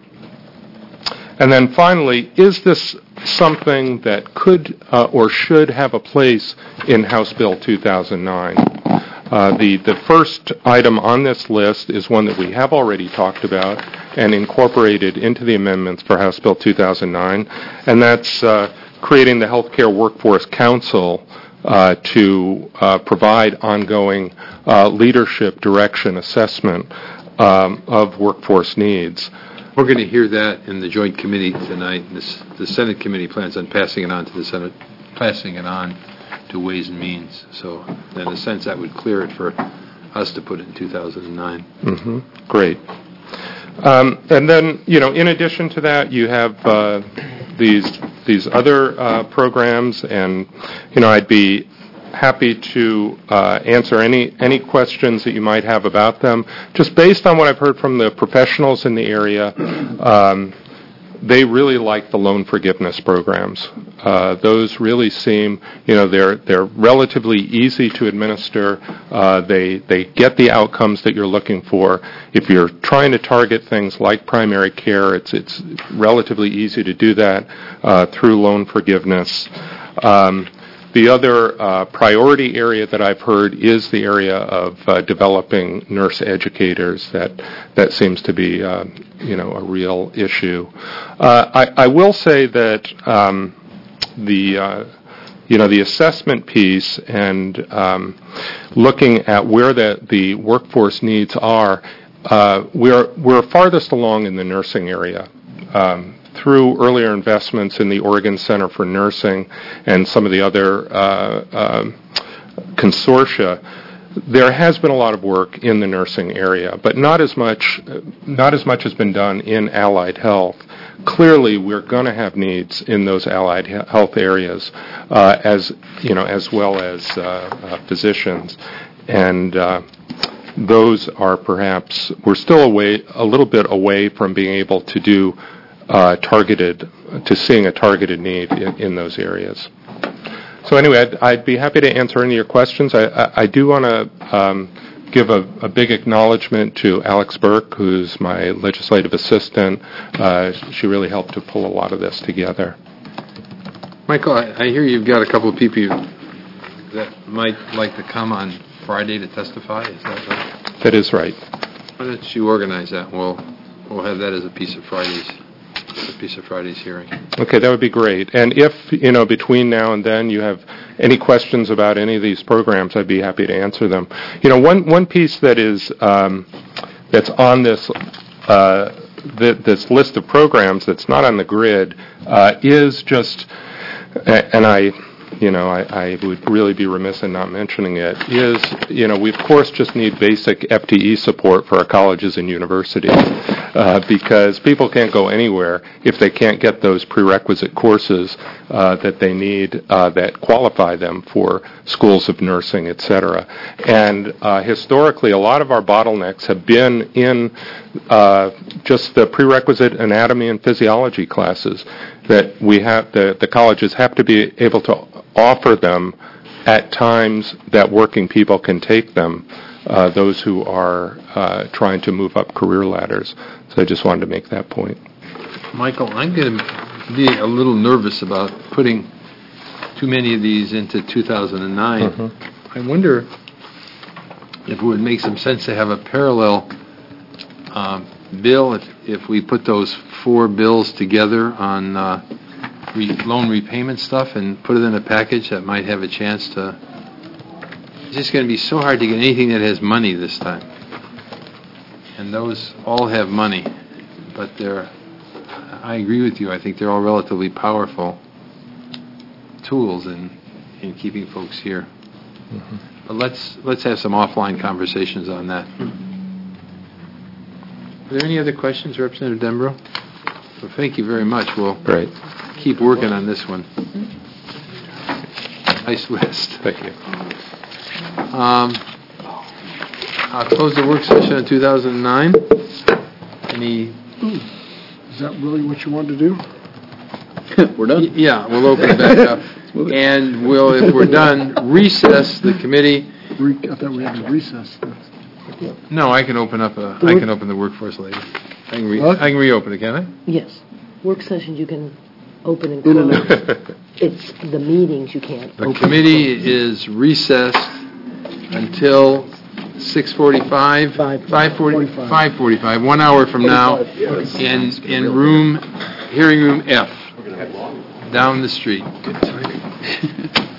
And then finally, is this something that could uh, or should have a place in House Bill two thousand nine? Uh, the, the first item on this list is one that we have already talked about and incorporated into the amendments for House Bill two thousand nine, and that's uh, creating the Healthcare Workforce Council uh, to uh, provide ongoing uh, leadership direction assessment um, of workforce needs. We're going to hear that in the joint committee tonight. This, the Senate committee plans on passing it on to the Senate, passing it on to Ways and Means. So, in a sense, that would clear it for us to put it in two thousand nine. Mm-hmm. Great. Um, and then, you know, in addition to that, you have uh, these these other uh, programs, and you know, I'd be happy to uh, answer any any questions that you might have about them. Just based on what I've heard from the professionals in the area, um, they really like the loan forgiveness programs. Uh, those really seem, you know, they're they're relatively easy to administer. Uh, they they get the outcomes that you're looking for. If you're trying to target things like primary care, it's it's relatively easy to do that uh, through loan forgiveness. Um, The other uh, priority area that I've heard is the area of uh, developing nurse educators. That that seems to be, uh, you know, a real issue. Uh, I, I will say that um, the, uh, you know, the assessment piece and um, looking at where the the workforce needs are, uh, we're we're farthest along in the nursing area. Um, through earlier investments in the Oregon Center for Nursing and some of the other uh, uh, consortia, there has been a lot of work in the nursing area, but not as much, not as much has been done in allied health. Clearly, we're going to have needs in those allied he- health areas, uh, as you know, as well as uh, uh, physicians, and uh, those are perhaps we're still away a little bit away from being able to do. Uh, targeted, to seeing a targeted need in, in those areas. So anyway, I'd, I'd be happy to answer any of your questions. I, I, I do want to um, give a, a big acknowledgement to Alex Burke, who's my legislative assistant. Uh, she really helped to pull a lot of this together. Michael, I, I hear you've got a couple of people that might like to come on Friday to testify. Is that right? That is right. Why don't you organize that? We'll we'll have that as a piece of Friday's. A piece of Friday's hearing. Okay, that would be great. And if, you know, between now and then you have any questions about any of these programs, I'd be happy to answer them. You know, one one piece that is um, that's on this uh, th- this list of programs that's not on the grid uh, is just, and I. You know, I, I would really be remiss in not mentioning it, is, you know, we of course just need basic F T E support for our colleges and universities uh, because people can't go anywhere if they can't get those prerequisite courses uh, that they need uh, that qualify them for schools of nursing, et cetera. And uh, historically, a lot of our bottlenecks have been in uh, just the prerequisite anatomy and physiology classes that we have, the, the colleges have to be able to offer them at times that working people can take them, uh, those who are uh, trying to move up career ladders. So I just wanted to make that point. Michael, I'm going to be a little nervous about putting too many of these into two thousand nine. Mm-hmm. I wonder if it would make some sense to have a parallel um, bill if, if we put those four bills together on uh, re- loan repayment stuff and put it in a package that might have a chance to It's just going to be so hard to get anything that has money this time. And those all have money, but they're, I agree with you, I think they're all relatively powerful tools in, in keeping folks here. Mm-hmm. But let's, let's have some offline conversations on that. Are there any other questions, Representative Denbrough? Well, thank you very much. We'll Great. keep working on this one. Nice list. Thank you. Um, I'll close the work session in two thousand nine. Any? Is that really what you wanted to do? We're done. Yeah, we'll open it back up. And we'll, if we're done, recess the committee. Re- I thought we had to recess. No, I can open up a, I can open the workforce later. I can, re- I can reopen it, can I? Yes. Work sessions you can open and In and close. It's the meetings you can't The open. committee is recessed until six forty-five, Five. five forty, five forty-five, one hour from now, in, in room, hearing room F, down the street.